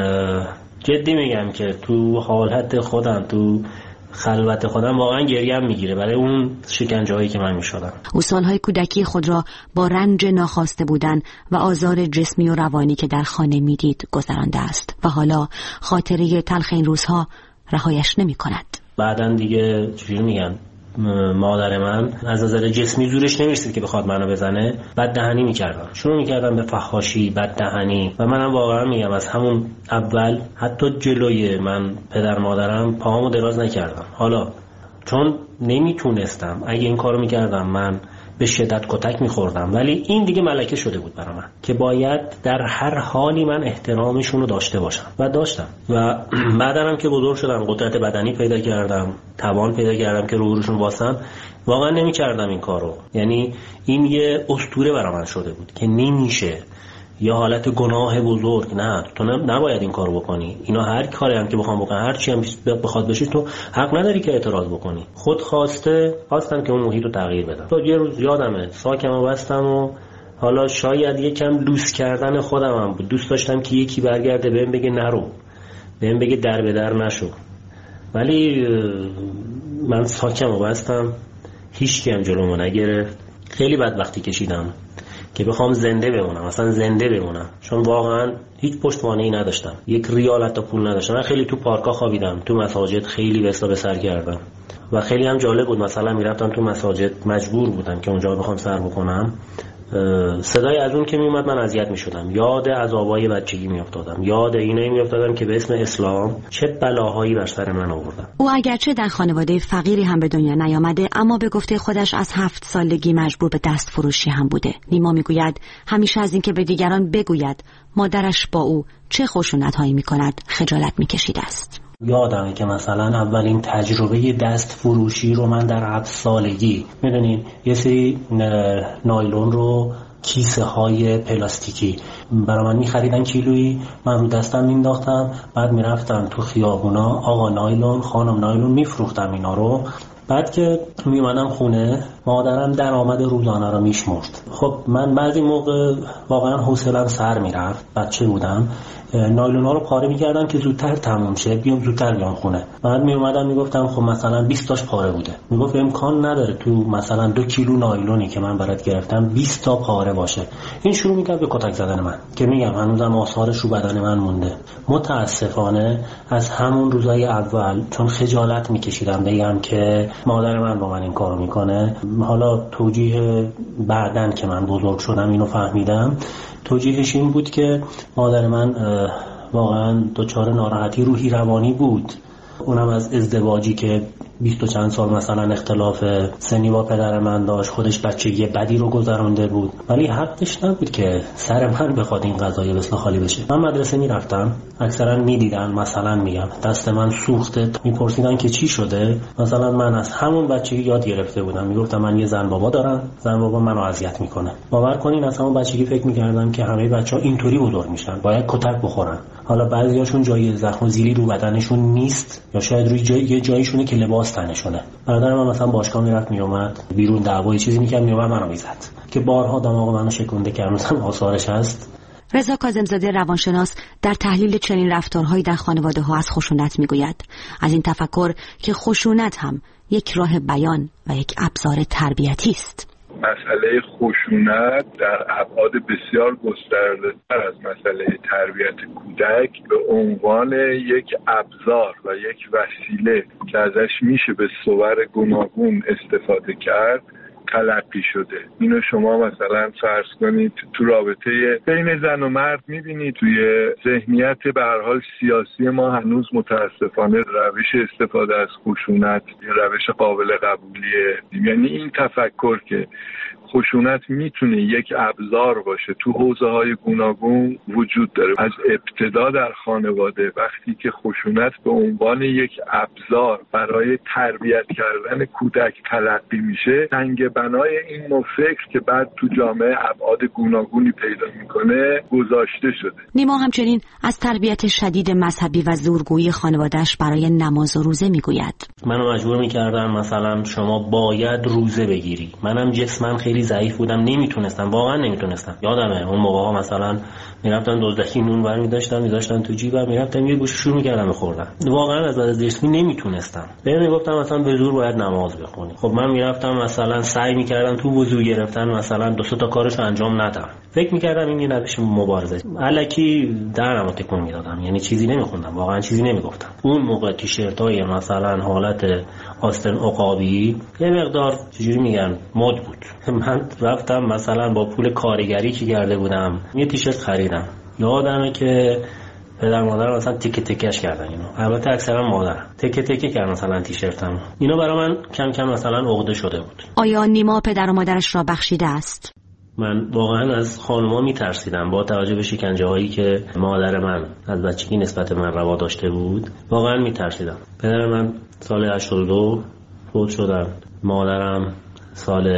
جدی میگم که تو حالت خودم، تو خلوت خودم واقعا گریم میگیره برای اون شکنجه هایی که من میشدم. او سالهای کودکی خود را با رنج ناخواسته بودن و آزار جسمی و روانی که در خانه میدید گذرانده است و حالا خاطره تلخ این روزها رهایش نمی کند. بعدن دیگه چجوری میگن، مادر من از نظر جسمی زورش نمیرسید که بخواد منو بزنه، بد دهنی میکردن، شروع میکردن به فحاشی، بد دهنی. و منم واقعا میگم از همون اول حتی جلوی من پدر مادرم پاهامو دراز نکردم. حالا چون نمیتونستم، اگه این کارو میکردم من به شدت کتک میخوردم، ولی این دیگه ملکه شده بود برای من که باید در هر حالی من احترامشون رو داشته باشم و داشتم. و بعدنم که بزرگ شدم قدرت بدنی پیدا کردم، توان پیدا کردم که روحشون واسم، واقعا نمیکردم این کارو. یعنی این یه اسطوره برای من شده بود که نمیشه یا حالت گناه بزرگ. نه تو نباید این کارو بکنی، اینا هر کاری هم که بخوام بکنن، هر چی هم بخواد بشه، تو حق نداری که اعتراض بکنی. خود خواسته خواستم که اون محیط رو تغییر بدم. تو یه روز یادمه ساکمو بستم و حالا شاید یکم لوس کردن خودم هم بود، دوست داشتم که یکی برگرده بهم بگه نرو، بهم بگه در به در نشو، ولی من ساکمو بستم، هیچ کی هم جلومو نگرفت. خیلی بدبختی کشیدم که بخوام زنده بمونم، مثلا زنده بمونم، چون واقعا هیچ پشتوانه‌ای نداشتم، یک ریال حتی پول نداشتم. من خیلی تو پارکا خوابیدم، تو مساجد خیلی بسا به سر کردم و خیلی هم جالب بود. مثلا میرفتم تو مساجد، مجبور بودم که اونجا بخوام سر بکنم، صدای از اون که میومد من اذیت میشدم، یاد عذابای بچگی میافتادم، یاد اینایی میافتادم که به اسم اسلام چه بلاهایی بر سر من آوردن. او اگرچه در خانواده فقیری هم به دنیا نیامده، اما به گفته خودش از هفت سالگی مجبور به دست فروشی هم بوده. نیما میگوید همیشه از اینکه به دیگران بگوید مادرش با او چه خشونت‌هایی میکند خجالت میکشیده است. یادمه که مثلا اولین تجربه دست فروشی رو من در هفت سالگی، میدونین یه سری نایلون رو کیسه های پلاستیکی برای من میخریدن کیلویی، من رو دستم مینداختم، بعد میرفتم تو خیابونا، آقا نایلون، خانم نایلون، میفروختم اینا رو. بعد که میومدم خونه، مادرم درآمد روزانه رو میشمرد. خب من بعضی موقع واقعا حوصله‌ام سر میرفت، بچه بودم، نایلونا رو پاره میکردم که زودتر تموم شه، بیام زودتر بیام خونه. بعد میومدم میگفتم خب مثلا بیست تاش پاره بوده، میگفت امکان نداره تو مثلا دو کیلو نایلونی که من برات گرفتم بیست تا پاره باشه. این شروع میکرد به کتک زدن من که میگم هنوزم آثارش رو بدن من مونده. متاسفانه از همون روزای اول چون خجالت میکشیدم بگم که مادر من با من این کارو میکنه، حالا توجیه بعدن که من بزرگ شدم اینو فهمیدم، توجیهش این بود که مادر من واقعا دچار ناراحتی روحی روانی بود، اونم از ازدواجی که بیست و چند سال مثلا اختلاف سنی با پدر من داشت، خودش بچگی بدی رو گذرانده بود، ولی حقش نبود که سر من بخواد این قضایه بسلا خالی بشه. من مدرسه میرفتم، اکثرا میدیدن، مثلا میگم دست من سوخته، میپرسیدن که چی شده، مثلا من از همون بچگی یاد گرفته بودم، میگفتم من یه زن بابا دارم، زن بابا منو اذیت میکنه. باور کنین از همون بچگی فکر میکردم که همه بچه‌ها اینطوری بزرگ میشن، باید کتک بخورن. حالا بعضیاشون جای زخم و زیلی رو بدنشون نیست، یا شاید روی جای یه جایشونه که لباس تنشونه. برادر من مثلا باشگاه میرفت میومد بیرون دعوای چیزی میکرد میومد منو میزد که بارها دماغ منو شکونده که مثلا آثارش هست. رضا کاظمزاده روانشناس در تحلیل چنین رفتارهایی در خانواده ها از خشونت میگوید از این تفکر که خشونت هم یک راه بیان و یک ابزار تربیتی است. مسئله خشونت در ابعاد بسیار گسترده‌تر از مسئله تربیت کودک به عنوان یک ابزار و یک وسیله که ازش میشه به صور گوناگون استفاده کرد تلقی شده. اینو شما مثلا فرض کنید تو رابطه بین زن و مرد میبینید، توی ذهنیت به هر حال سیاسی ما هنوز متاسفانه روش استفاده از خشونت یه روش قابل قبولیه. یعنی این تفکر که خشونت میتونه یک ابزار باشه تو حوزه‌های گوناگون وجود داره. از ابتدا در خانواده وقتی که خشونت به عنوان یک ابزار برای تربیت کردن کودک تلقی میشه، سنگ بنای این نوع فکر که بعد تو جامعه ابعاد گوناگونی پیدا میکنه گذاشته شده. نیما همچنین از تربیت شدید مذهبی و زورگویی خانواده‌اش برای نماز و روزه میگوید. منو مجبور میکردن مثلا شما باید روزه بگیری. منم جسمم خیلی ضعیف بودم، نمیتونستم، واقعا نمیتونستم. یادمه اون موقع ها مثلا میرفتن دزدکی نون برمی داشتن میذاشتن تو جیبم، میرفتم یه گوشه شروع میکردم بخوردم. واقعا از از جسمی نمیتونستم. بهم میگفتن مثلا به زور باید نماز بخونی. خب من میرفتم مثلا سعی میکردم تو وضو گرفتن مثلا دو سه تا کارشو انجام ندم. فکر میکردم این یه روش مبارزه. الکی درمو تکون میدادم، یعنی چیزی نمیخوندم، واقعا چیزی نمیگفتم. اون موقع تیشرتای مثلا حالت آستن عقابی یه مقدار چجوری میگن مد بود. من رفتم مثلا با پول کارگری که کرده بودم یه تیشرت خریدم. یادمه که پدر مادر مثلا تیکه تیکش کردن اینو. البته اکثرا مادرم تیکه تیکه کردن مثلا تیشرتمو. اینو برای من کم کم مثلا عقده شده بود. آیا نیما پدر و مادرش را بخشیده است؟ من واقعا از خانوما میترسیدم با توجه به شکنجه هایی که مادر من از بچگی نسبت من روا داشته بود. واقعا میترسیدم. پدر من سال هشتاد و دو فوت شدن. مادرم سال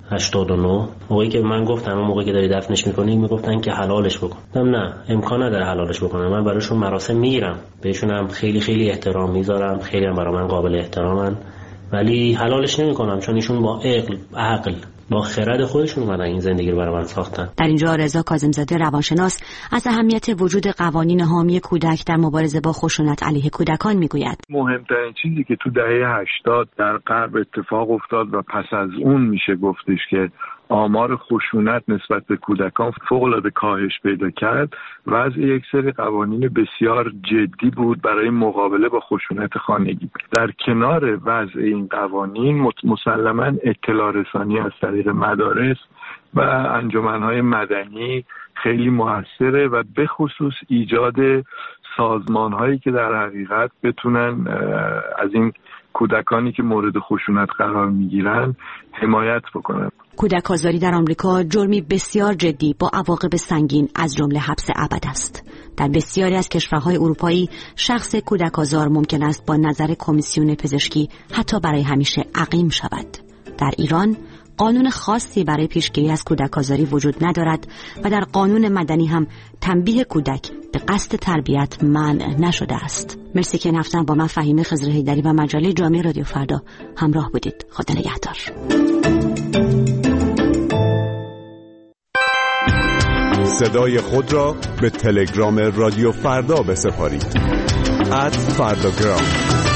هشتاد و نه موقعی که من گفتم اون موقعی که داری دفنش میکنی میگفتن که حلالش بکن. نه امکان نداره حلالش بکنم. من براشون مراسم میگیرم، بهشون هم خیلی خیلی احترام میذارم، خیلی هم برای من قابل احترامن، ولی حلالش نمیکنم چون ایشون با عقل عقل با خرد خودشون اومدن این زندگی رو برای من ساختن. در اینجا رضا کاظم‌زاده روانشناس از اهمیت وجود قوانین حامی کودک در مبارزه با خشونت علیه کودکان میگوید. مهمترین چیزی که تو دهه هشتاد در غرب اتفاق افتاد و پس از اون میشه گفتش که آمار خشونت نسبت به کودکان فوق‌العاده کاهش پیدا کرد. وضع یک سری قوانین بسیار جدی بود برای مقابله با خشونت خانگی. در کنار وضع این قوانین مسلماً اطلاع رسانی از طریق مدارس و انجمن‌های مدنی خیلی موثره و به خصوص ایجاد سازمان‌هایی که در حقیقت بتونن از این کودکانی که مورد خشونت قرار میگیرن حمایت بکنن. کودک آزاری در آمریکا جرمی بسیار جدی با عواقب سنگین از جمله حبس ابد است. در بسیاری از کشورهای اروپایی شخص کودک آزار ممکن است با نظر کمیسیون پزشکی حتی برای همیشه عقیم شود. در ایران قانون خاصی برای پیشگیری از کودک آزاری وجود ندارد و در قانون مدنی هم تنبیه کودک به قصد تربیت منع نشده است. مرسی که این هفته با من فهیمه خضرحیدری و مجله جامعه رادیو فردا همراه بودید. خدا نگهدار. صدای خود را به تلگرام رادیو فردا بسپارید. ات فرداگرام